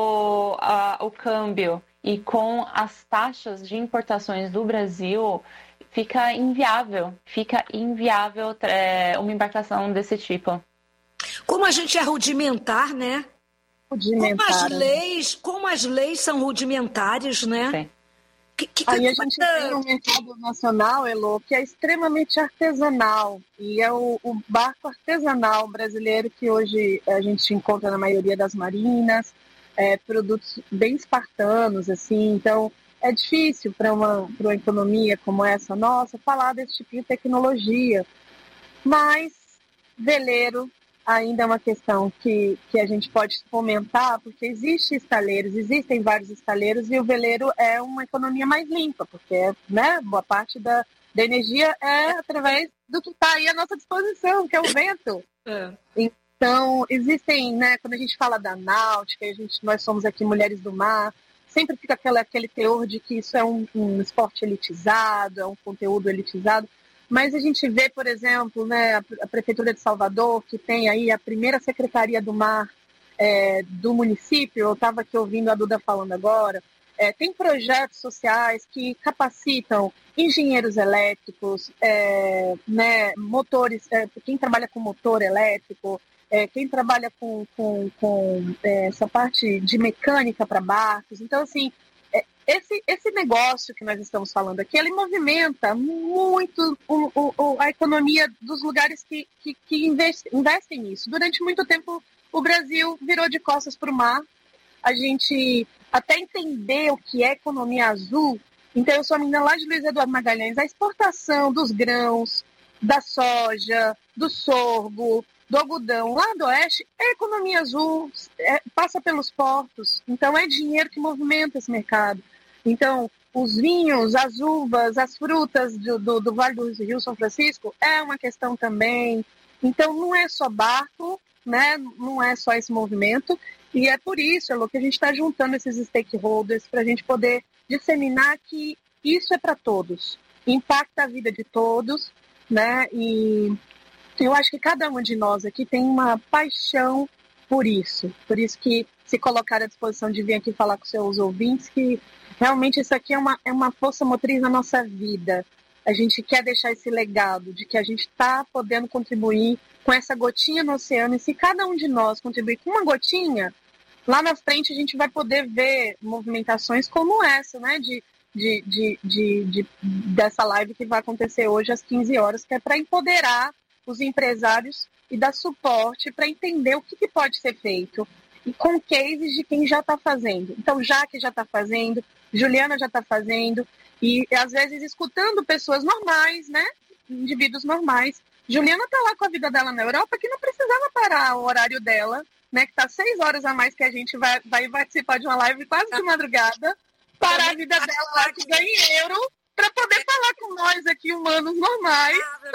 Speaker 13: o, a, o câmbio e com as taxas de importações do Brasil, fica inviável, fica inviável é, uma embarcação desse tipo.
Speaker 10: Como a gente é rudimentar, né?
Speaker 12: Rudimentar.
Speaker 10: Como as leis, como as leis são rudimentares, né?
Speaker 13: Sim.
Speaker 12: Que, que Aí a gente tem um mercado nacional, Elô, que é extremamente artesanal. E é o, o barco artesanal brasileiro que hoje a gente encontra na maioria das marinas, é, produtos bem espartanos, assim. Então, é difícil para uma, para uma economia como essa nossa falar desse tipo de tecnologia. Mas, veleiro ainda é uma questão que, que a gente pode fomentar, porque existem estaleiros, existem vários estaleiros, e o veleiro é uma economia mais limpa, porque né, boa parte da, da energia é através do que está aí à nossa disposição, que é o vento. É. Então, existem, né, quando a gente fala da náutica, a gente, nós somos aqui mulheres do mar, sempre fica aquele, aquele teor de que isso é um, um esporte elitizado, é um conteúdo elitizado, mas a gente vê, por exemplo, né, a, a Prefeitura de Salvador, que tem aí a primeira Secretaria do Mar é, do município, eu estava aqui ouvindo a Duda falando agora, é, tem projetos sociais que capacitam engenheiros elétricos, é, né, motores, é, quem trabalha com motor elétrico, é, quem trabalha com, com, com é, essa parte de mecânica para barcos. Então, assim, é, esse, esse negócio que nós estamos falando aqui, ele movimenta muito o, o, a economia dos lugares que, que, que investem, investem nisso. Durante muito tempo, o Brasil virou de costas para o mar. A gente, até entender o que é economia azul, então eu sou a menina lá de Luiz Eduardo Magalhães, a exportação dos grãos, da soja, do sorgo, do algodão lá do oeste é economia azul, é, passa pelos portos, então é dinheiro que movimenta esse mercado. Então, os vinhos, as uvas, as frutas do, do, do Vale do Rio São Francisco é uma questão também. Então, não é só barco, né? Não é só esse movimento, e é por isso, Elô, que a gente está juntando esses stakeholders para a gente poder disseminar que isso é para todos, impacta a vida de todos, né? E eu acho que cada um de nós aqui tem uma paixão por isso, por isso que se colocar à disposição de vir aqui falar com seus ouvintes, que realmente isso aqui é uma, é uma força motriz na nossa vida. A gente quer deixar esse legado de que a gente está podendo contribuir com essa gotinha no oceano, e se cada um de nós contribuir com uma gotinha, lá na frente a gente vai poder ver movimentações como essa, né, de, de, de, de, de, dessa live que vai acontecer hoje às quinze horas, que é para empoderar os empresários e dar suporte para entender o que, que pode ser feito, e com cases de quem já está fazendo. Então, Jaque já está fazendo, Juliana já está fazendo, e às vezes escutando pessoas normais, né, indivíduos normais. Juliana está lá com a vida dela na Europa, que não precisava parar o horário dela, né, que está seis horas a mais que a gente vai, vai participar de uma live quase de madrugada, parar a vida dela lá que ganha em euro, para poder falar com nós aqui, humanos normais.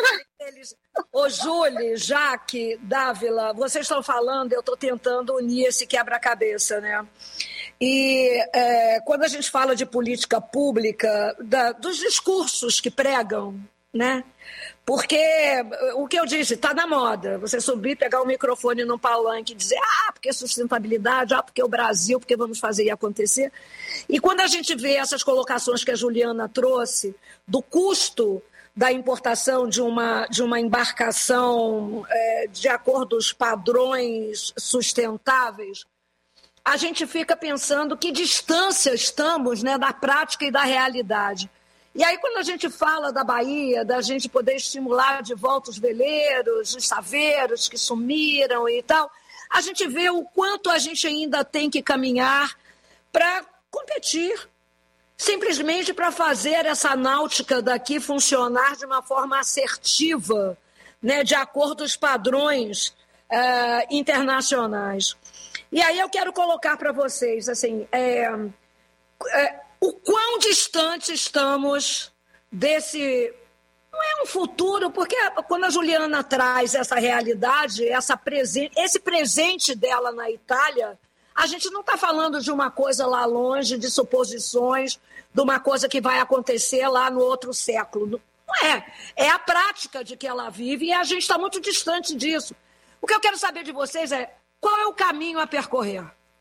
Speaker 10: Ô, Júlia, Jaque, Dávila, vocês estão falando, eu estou tentando unir esse quebra-cabeça, né? E é, quando a gente fala de política pública, da, dos discursos que pregam, né? Porque o que eu disse, está na moda. Você subir, pegar o microfone num palanque e dizer, ah, porque sustentabilidade, ah, porque o Brasil, porque vamos fazer e acontecer. E quando a gente vê essas colocações que a Juliana trouxe, do custo da importação de uma, de uma embarcação é, de acordos padrões sustentáveis, a gente fica pensando que distância estamos, né, da prática e da realidade. E aí, quando a gente fala da Bahia, da gente poder estimular de volta os veleiros, os saveiros que sumiram e tal, a gente vê o quanto a gente ainda tem que caminhar para competir, simplesmente para fazer essa náutica daqui funcionar de uma forma assertiva, né, de acordo com os padrões uh, internacionais. E aí eu quero colocar para vocês, assim, é, é, o quão distante estamos desse... Não é um futuro, porque quando a Juliana traz essa realidade, essa presen... esse presente dela na Itália, a gente não está falando de uma coisa lá longe, de suposições, de uma coisa que vai acontecer lá no outro século. Não é. É a prática de que ela vive e a gente está muito distante disso. O que eu quero saber de vocês é qual é o caminho a percorrer?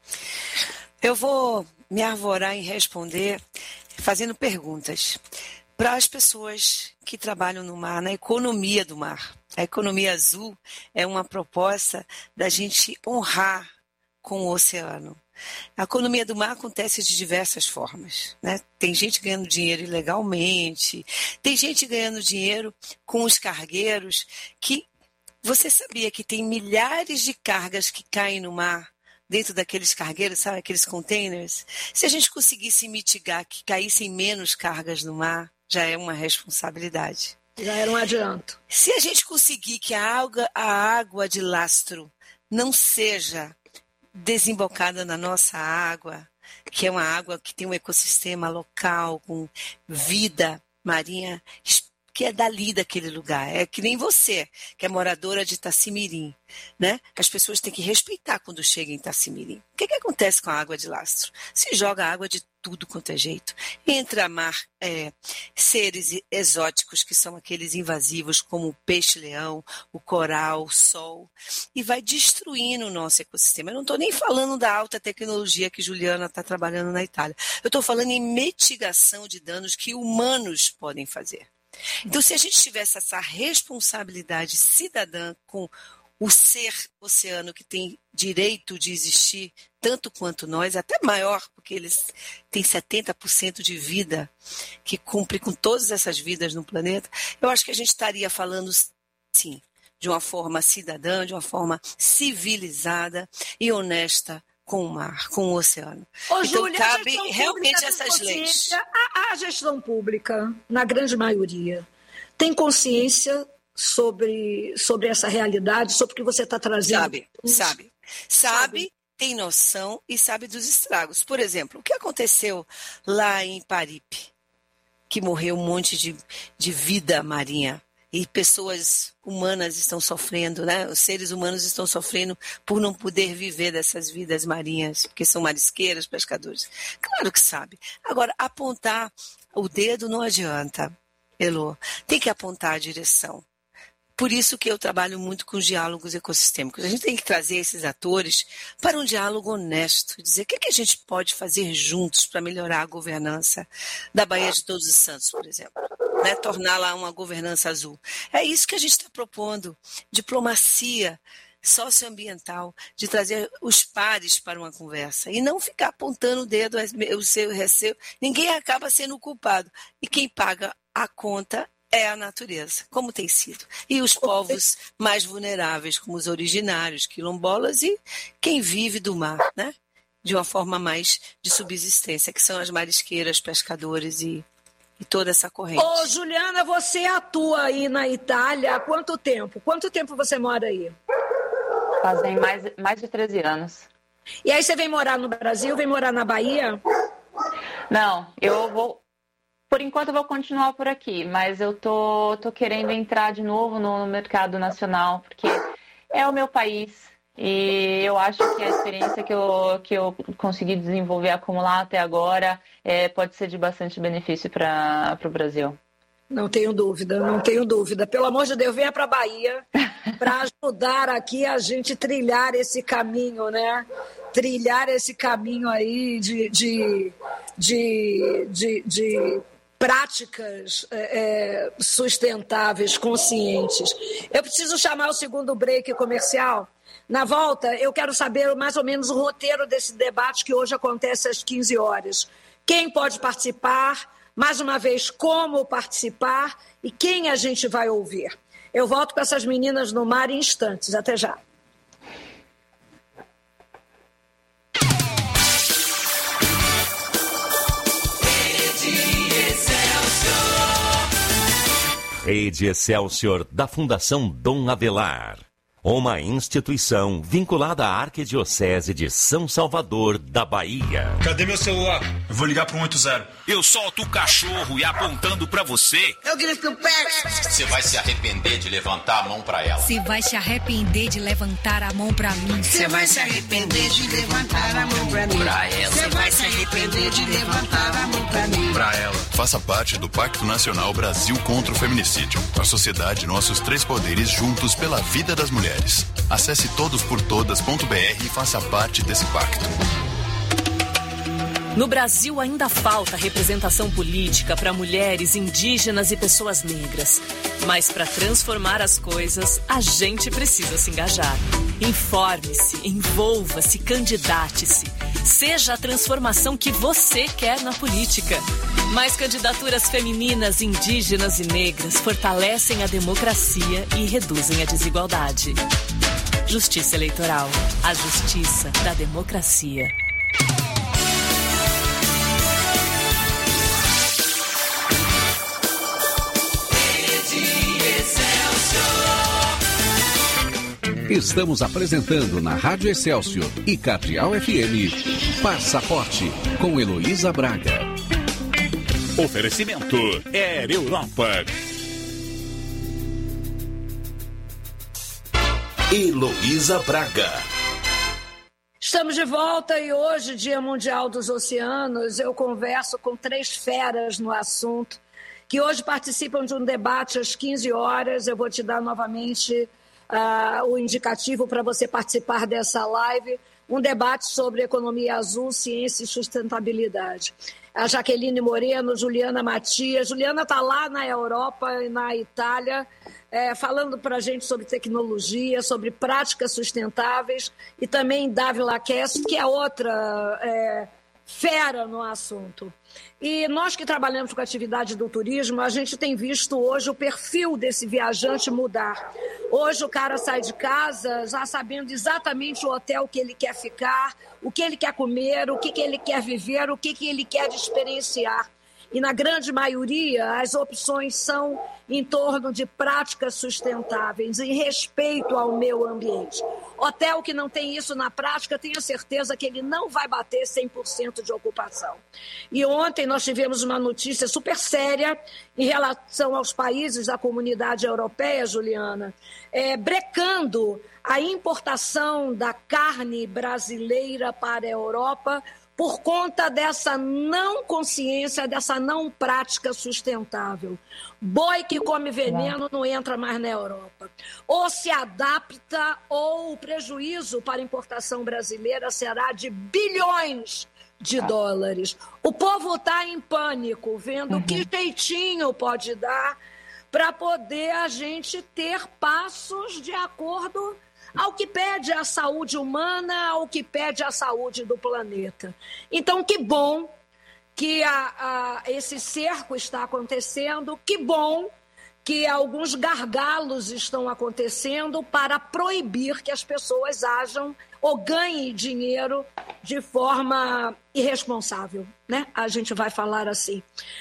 Speaker 11: Eu vou me arvorar em responder fazendo perguntas para as pessoas que trabalham no mar, na economia do mar. A economia azul é uma proposta da gente honrar com o oceano. A economia do mar acontece de diversas formas, né? Tem gente ganhando dinheiro ilegalmente, tem gente ganhando dinheiro com os cargueiros que... Você sabia que tem milhares de cargas que caem no mar dentro daqueles cargueiros, sabe, aqueles containers? Se a gente conseguisse mitigar que caíssem menos cargas no mar, já é uma responsabilidade.
Speaker 10: Já era um adianto.
Speaker 11: Se a gente conseguir que a água, a água de lastro não seja desembocada na nossa água, que é uma água que tem um ecossistema local, com vida marinha que é dali daquele lugar. É que nem você, que é moradora de Itacimirim, né? As pessoas têm que respeitar quando chegam em Itacimirim. O que, que acontece com a água de lastro? Se joga água de tudo quanto é jeito. Entra a mar é, seres exóticos, que são aqueles invasivos, como o peixe-leão, o coral, o sol, e vai destruindo o nosso ecossistema. Eu não estou nem falando da alta tecnologia que Juliana está trabalhando na Itália. Eu estou falando em mitigação de danos que humanos podem fazer. Então, se a gente tivesse essa responsabilidade cidadã com o ser oceano, que tem direito de existir tanto quanto nós, até maior, porque eles têm setenta por cento de vida que cumpre com todas essas vidas no planeta, eu acho que a gente estaria falando, sim, de uma forma cidadã, de uma forma civilizada e honesta com o mar, com o oceano.
Speaker 10: Ô,
Speaker 11: então,
Speaker 10: Júlia,
Speaker 11: cabe
Speaker 10: a
Speaker 11: realmente essas leis.
Speaker 10: A, a gestão pública, na grande maioria, tem consciência sobre, sobre essa realidade, sobre o que você está trazendo?
Speaker 11: Sabe, sabe. Sabe, tem noção e sabe dos estragos. Por exemplo, o que aconteceu lá em Paripe, que morreu um monte de, de vida marinha, e pessoas humanas estão sofrendo, né? Os seres humanos estão sofrendo por não poder viver dessas vidas marinhas, porque são marisqueiros, pescadores. Claro que sabe. Agora, apontar o dedo não adianta, Elô. Tem que apontar a direção. Por isso que eu trabalho muito com diálogos ecossistêmicos. A gente tem que trazer esses atores para um diálogo honesto, dizer o que, é que a gente pode fazer juntos para melhorar a governança da Baía de Todos os Santos, por exemplo. Né? Tornar lá uma governança azul. É isso que a gente está propondo. Diplomacia socioambiental, de trazer os pares para uma conversa e não ficar apontando o dedo, o seu e o seu. Ninguém acaba sendo o culpado. E quem paga a conta é a natureza, como tem sido. E os povos mais vulneráveis, como os originários, quilombolas, e quem vive do mar, né? De uma forma mais de subsistência, que são as marisqueiras, pescadores e, e toda essa corrente.
Speaker 10: Ô, Juliana, você atua aí na Itália há quanto tempo? Quanto tempo você mora aí?
Speaker 13: Fazem mais, mais de treze anos.
Speaker 10: E aí você vem morar no Brasil, vem morar na Bahia?
Speaker 13: Não, eu vou... Por enquanto eu vou continuar por aqui, mas eu tô, tô querendo entrar de novo no mercado nacional, porque é o meu país e eu acho que a experiência que eu, que eu consegui desenvolver, acumular até agora, é, pode ser de bastante benefício para o Brasil.
Speaker 10: Não tenho dúvida, não tenho dúvida. Pelo amor de Deus, venha para a Bahia para ajudar aqui a gente trilhar esse caminho, né? Trilhar esse caminho aí de... de, de, de, de práticas é, sustentáveis, conscientes. Eu preciso chamar o segundo break comercial. Na volta, eu quero saber mais ou menos o roteiro desse debate que hoje acontece às quinze horas. Quem pode participar, mais uma vez, como participar e quem a gente vai ouvir. Eu volto com essas meninas no mar em instantes. Até já.
Speaker 6: Rede Excelsior da Fundação Dom Avelar. Uma instituição vinculada à Arquidiocese de São Salvador da Bahia.
Speaker 9: Cadê meu celular? Eu vou ligar para um oito zero. Eu solto o cachorro e apontando para você.
Speaker 4: Eu grito no pé.
Speaker 16: Você vai se arrepender de levantar a mão para ela.
Speaker 17: Você vai se arrepender de levantar a mão para mim.
Speaker 4: Você vai se arrepender de levantar a mão para mim.
Speaker 16: Pra ela.
Speaker 4: Você vai se arrepender de levantar a mão para mim.
Speaker 9: Pra ela.
Speaker 18: Faça parte do Pacto Nacional Brasil contra o Feminicídio. A sociedade, nossos três poderes juntos pela vida das mulheres. Acesse todos por todas ponto b r e faça parte desse pacto.
Speaker 19: No Brasil ainda falta representação política para mulheres, indígenas e pessoas negras. Mas para transformar as coisas, a gente precisa se engajar. Informe-se, envolva-se, candidate-se. Seja a transformação que você quer na política. Mais candidaturas femininas, indígenas e negras fortalecem a democracia e reduzem a desigualdade. Justiça Eleitoral. A justiça da democracia.
Speaker 8: Estamos apresentando na Rádio Excelsior e Cardeal F M Passaporte com Heloísa Braga.
Speaker 9: Oferecimento Air Europa.
Speaker 6: Heloísa Braga.
Speaker 10: Estamos de volta e hoje, Dia Mundial dos Oceanos, eu converso com três feras no assunto, que hoje participam de um debate às quinze horas. Eu vou te dar novamente uh, o indicativo para você participar dessa live. Um debate sobre economia azul, ciência e sustentabilidade. A Jaqueline Moreno, Juliana Matias. Juliana está lá na Europa e na Itália, é, falando para a gente sobre tecnologia, sobre práticas sustentáveis, e também Dávila Kess, que é outra é, fera no assunto. E nós que trabalhamos com a atividade do turismo, a gente tem visto hoje o perfil desse viajante mudar. Hoje o cara sai de casa já sabendo exatamente o hotel que ele quer ficar, o que ele quer comer, o que, que ele quer viver, o que, que ele quer experienciar. E na grande maioria as opções são em torno de práticas sustentáveis, em respeito ao meio ambiente. Hotel que não tem isso na prática, tenha certeza que ele não vai bater cem por cento de ocupação. E ontem nós tivemos uma notícia super séria em relação aos países da comunidade europeia, Juliana, é, brecando a importação da carne brasileira para a Europa por conta dessa não consciência, dessa não prática sustentável. Boi que come veneno não entra mais na Europa. Ou se adapta, ou o prejuízo para a importação brasileira será de bilhões de dólares. O povo está em pânico, vendo uhum. que jeitinho pode dar para poder a gente ter passos de acordo ao que pede a saúde humana, ao que pede a saúde do planeta. Então, que bom que a, a, esse cerco está acontecendo, que bom que alguns gargalos estão acontecendo para proibir que as pessoas ajam ou ganhem dinheiro de forma irresponsável, né? A gente vai falar assim.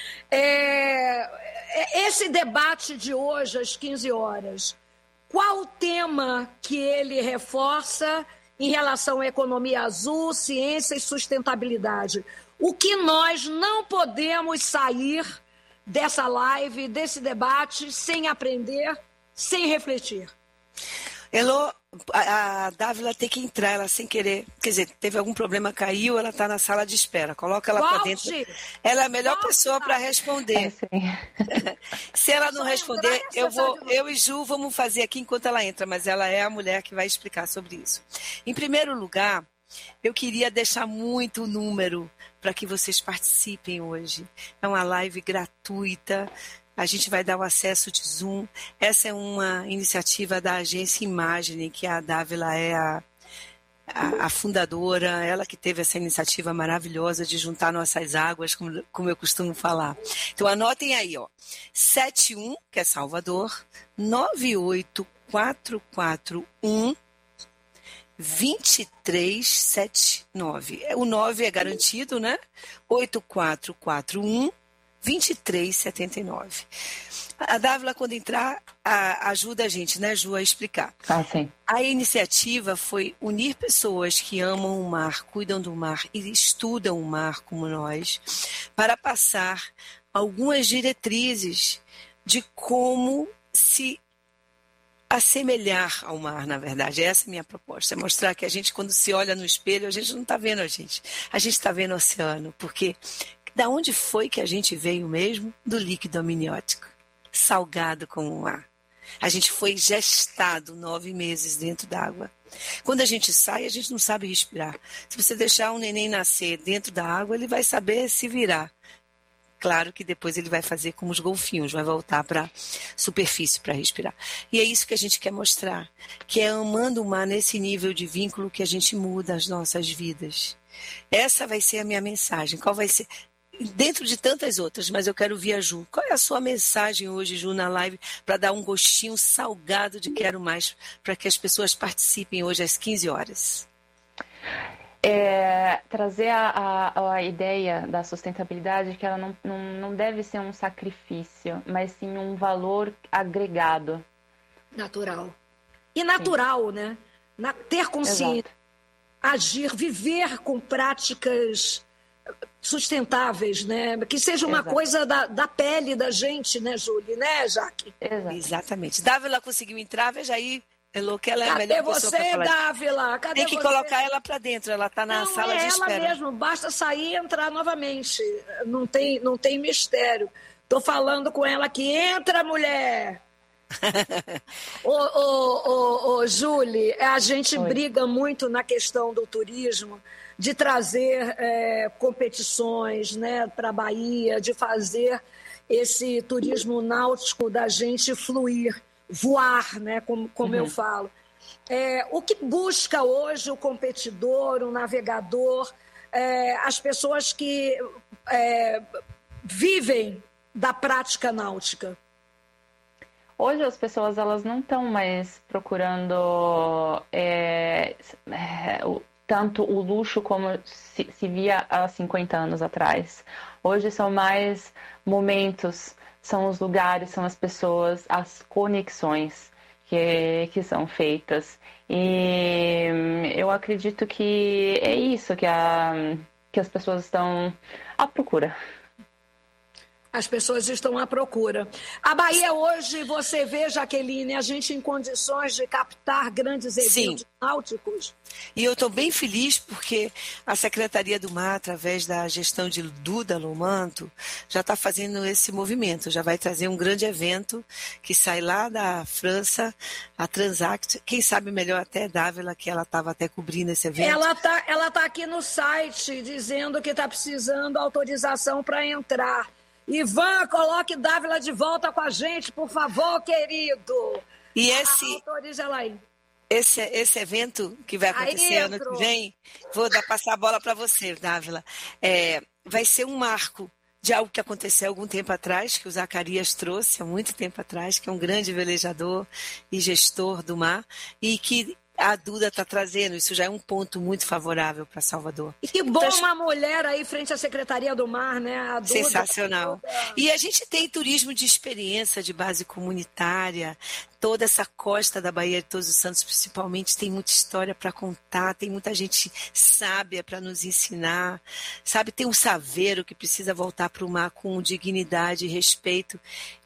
Speaker 10: É, esse debate de hoje, às quinze horas, qual o tema que ele reforça em relação à economia azul, ciência e sustentabilidade? O que nós não podemos sair dessa live, desse debate, sem aprender, sem refletir?
Speaker 11: Elô, a, a Dávila tem que entrar, ela sem querer. Quer dizer, teve algum problema, caiu, ela está na sala de espera. Coloca ela para dentro. Ela é a melhor Volte. pessoa para responder. É, Se ela não Só responder, eu, vou, eu e Ju vamos fazer aqui enquanto ela entra, mas ela é a mulher que vai explicar sobre isso. Em primeiro lugar, eu queria deixar muito o número para que vocês participem hoje. É uma live gratuita. A gente vai dar o acesso de Zoom. Essa é uma iniciativa da agência Imagine, que a Dávila é a, a, a fundadora, ela que teve essa iniciativa maravilhosa de juntar nossas águas, como, como eu costumo falar. Então anotem aí, ó, sete um, que é Salvador, nove oito quatro quatro um, dois três sete nove. O nove é garantido, né? oito quatro quatro um, dois três sete nove. A Dávila, quando entrar, a, ajuda a gente, né, Ju, a explicar.
Speaker 13: Ah, sim.
Speaker 11: A iniciativa foi unir pessoas que amam o mar, cuidam do mar e estudam o mar como nós, para passar algumas diretrizes de como se assemelhar ao mar, na verdade. Essa é a minha proposta, é mostrar que a gente, quando se olha no espelho, a gente não está vendo a gente, a gente está vendo o oceano, porque da onde foi que a gente veio mesmo? Do líquido amniótico, salgado como o mar. A gente foi gestado nove meses dentro d'água. Quando a gente sai, a gente não sabe respirar. Se você deixar um neném nascer dentro da água, ele vai saber se virar. Claro que depois ele vai fazer como os golfinhos, vai voltar para a superfície para respirar. E é isso que a gente quer mostrar, que é amando o mar nesse nível de vínculo que a gente muda as nossas vidas. Essa vai ser a minha mensagem. Qual vai ser? Dentro de tantas outras, mas eu quero ouvir a Ju. Qual é a sua mensagem hoje, Ju, na live, para dar um gostinho salgado de quero mais, para que as pessoas participem hoje às quinze horas?
Speaker 13: É, trazer a, a, a ideia da sustentabilidade, que ela não, não, não deve ser um sacrifício, mas sim um valor agregado.
Speaker 10: Natural. E natural, sim, né? Na, ter consciência, exato, agir, viver com práticas sustentáveis, né? Que seja uma, exato, coisa da, da pele da gente, né, Júlia, né, Jaque?
Speaker 11: Exato. Exatamente. Dávila conseguiu entrar, veja aí, Elô, que ela é a
Speaker 10: Cadê
Speaker 11: melhor pessoa
Speaker 10: você,
Speaker 11: para falar.
Speaker 10: Dávila? Cadê
Speaker 11: Tem que
Speaker 10: você?
Speaker 11: colocar ela para dentro, ela está na
Speaker 10: Não,
Speaker 11: sala
Speaker 10: é
Speaker 11: de
Speaker 10: ela
Speaker 11: espera.
Speaker 10: mesmo, basta sair e entrar novamente. Não tem, não tem mistério. Tô falando com ela aqui. Entra, mulher! ô, ô, ô, ô, Júlia, a gente
Speaker 13: Oi.
Speaker 10: briga muito na questão do turismo, de trazer é, competições, né, para a Bahia, de fazer esse turismo náutico da gente fluir, voar, né, como, como eu
Speaker 13: Uhum.
Speaker 10: falo. É, o que busca hoje o competidor, o navegador, é, as pessoas que é, vivem da prática náutica?
Speaker 13: Hoje as pessoas elas não estão mais procurando é, é, o- tanto o luxo como se, se via há cinquenta anos atrás. Hoje são mais momentos, são os lugares, são as pessoas, as conexões que, que são feitas. E hum, eu acredito que é isso que, a, que as pessoas estão à procura.
Speaker 10: As pessoas estão à procura. A Bahia hoje, você vê, Jaqueline, a gente em condições de captar grandes eventos
Speaker 11: Sim.
Speaker 10: náuticos?
Speaker 11: E eu estou bem feliz porque a Secretaria do Mar, através da gestão de Duda Lomanto, já está fazendo esse movimento. Já vai trazer um grande evento que sai lá da França, a Transact. Quem sabe melhor até Dávila, que ela estava até cobrindo esse evento.
Speaker 10: Ela está ela tá aqui no site dizendo que está precisando autorização para entrar. Ivan, coloque Dávila de volta com a gente, por favor, querido.
Speaker 11: E esse,
Speaker 10: Autorize ela aí.
Speaker 11: esse, esse evento que vai acontecer
Speaker 10: Aí
Speaker 11: ano
Speaker 10: entrou.
Speaker 11: que vem, vou dar, passar a bola para você, Dávila. É, vai ser um marco de algo que aconteceu algum tempo atrás, que o Zacarias trouxe há muito tempo atrás, que é um grande velejador e gestor do mar, e que a Duda está trazendo. Isso já é um ponto muito favorável para Salvador.
Speaker 10: E que bom
Speaker 11: Então,
Speaker 10: uma mulher aí frente à Secretaria do Mar, né? A Duda.
Speaker 11: sensacional. E a gente tem turismo de experiência, de base comunitária. Toda essa costa da Bahia de Todos os Santos, principalmente, tem muita história para contar, tem muita gente sábia para nos ensinar. Sabe, tem um saveiro que precisa voltar para o mar com dignidade e respeito.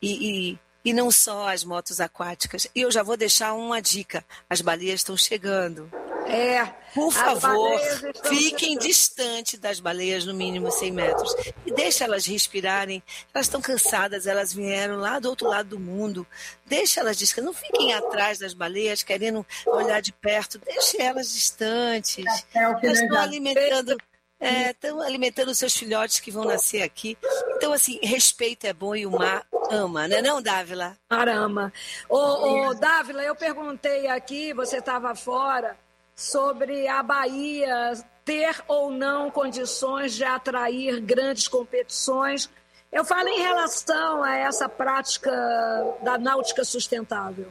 Speaker 11: E, e, e não só as motos aquáticas. E eu já vou deixar uma dica. As baleias estão chegando.
Speaker 10: É.
Speaker 11: Por
Speaker 10: as
Speaker 11: favor,
Speaker 10: baleias estão
Speaker 11: fiquem
Speaker 10: chegando.
Speaker 11: distante das baleias, no mínimo cem metros. E deixa elas respirarem. Elas estão cansadas, elas vieram lá do outro lado do mundo. Deixa elas descansar. Não fiquem atrás das baleias, querendo olhar de perto. Deixe elas distantes. Elas estão alimentando... É, estão alimentando os seus filhotes que vão nascer aqui. Então, assim, respeito é bom e o mar ama, né não, Dávila?
Speaker 10: Mar ama. Ô, ô, Dávila, eu perguntei aqui, você estava fora, sobre a Bahia ter ou não condições de atrair grandes competições. Eu falo em relação a essa prática da náutica sustentável.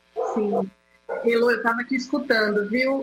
Speaker 12: Sim. Elô, eu estava aqui escutando, viu?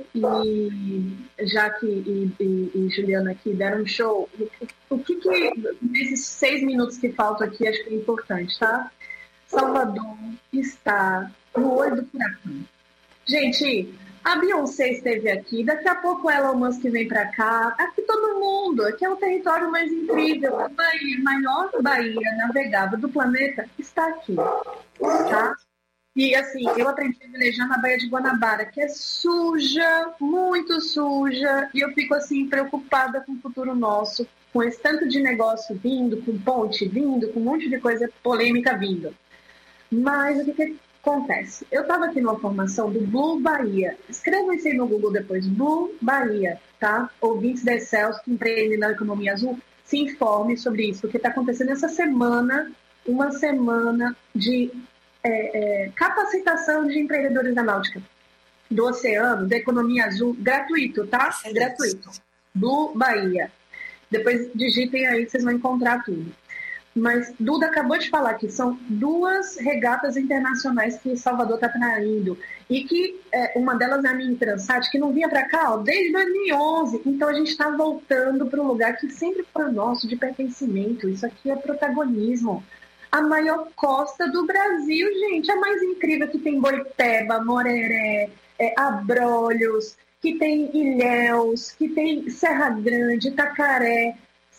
Speaker 12: E Jaque e, e, e Juliana aqui deram um show. O que que, nesses seis minutos que faltam aqui, acho que é importante, tá? Salvador está no olho do furacão. Gente, a Beyoncé esteve aqui, daqui a pouco ela, o Musk vem para cá, aqui todo mundo, aqui é o território mais incrível, a Bahia, a maior Bahia navegável do planeta está aqui, tá? E assim, eu aprendi a velejar na Baía de Guanabara, que é suja, muito suja, e eu fico assim preocupada com o futuro nosso, com esse tanto de negócio vindo, com ponte vindo, com um monte de coisa polêmica vindo. Mas o que, que acontece? Eu estava aqui numa formação do Blue Bahia. Escrevam isso aí no Google depois, Blue Bahia, tá? Ouvintes da Excelsior que empreendem na economia azul, se informe sobre isso, porque está acontecendo essa semana, uma semana de É, é, capacitação de empreendedores da náutica, do oceano, da economia azul, gratuito, tá? Gratuito. Blue Bahia. Depois digitem aí que vocês vão encontrar tudo. Mas Duda acabou de falar que são duas regatas internacionais que Salvador está traindo. E que é, uma delas é a Mini Transat, que não vinha para cá ó, desde dois mil e onze. Então a gente está voltando para um lugar que sempre foi nosso, de pertencimento. Isso aqui é protagonismo. A maior costa do Brasil, gente, a mais incrível, que tem Boipeba, Moreré, é, Abrolhos, que tem Ilhéus, que tem Serra Grande, Itacaré.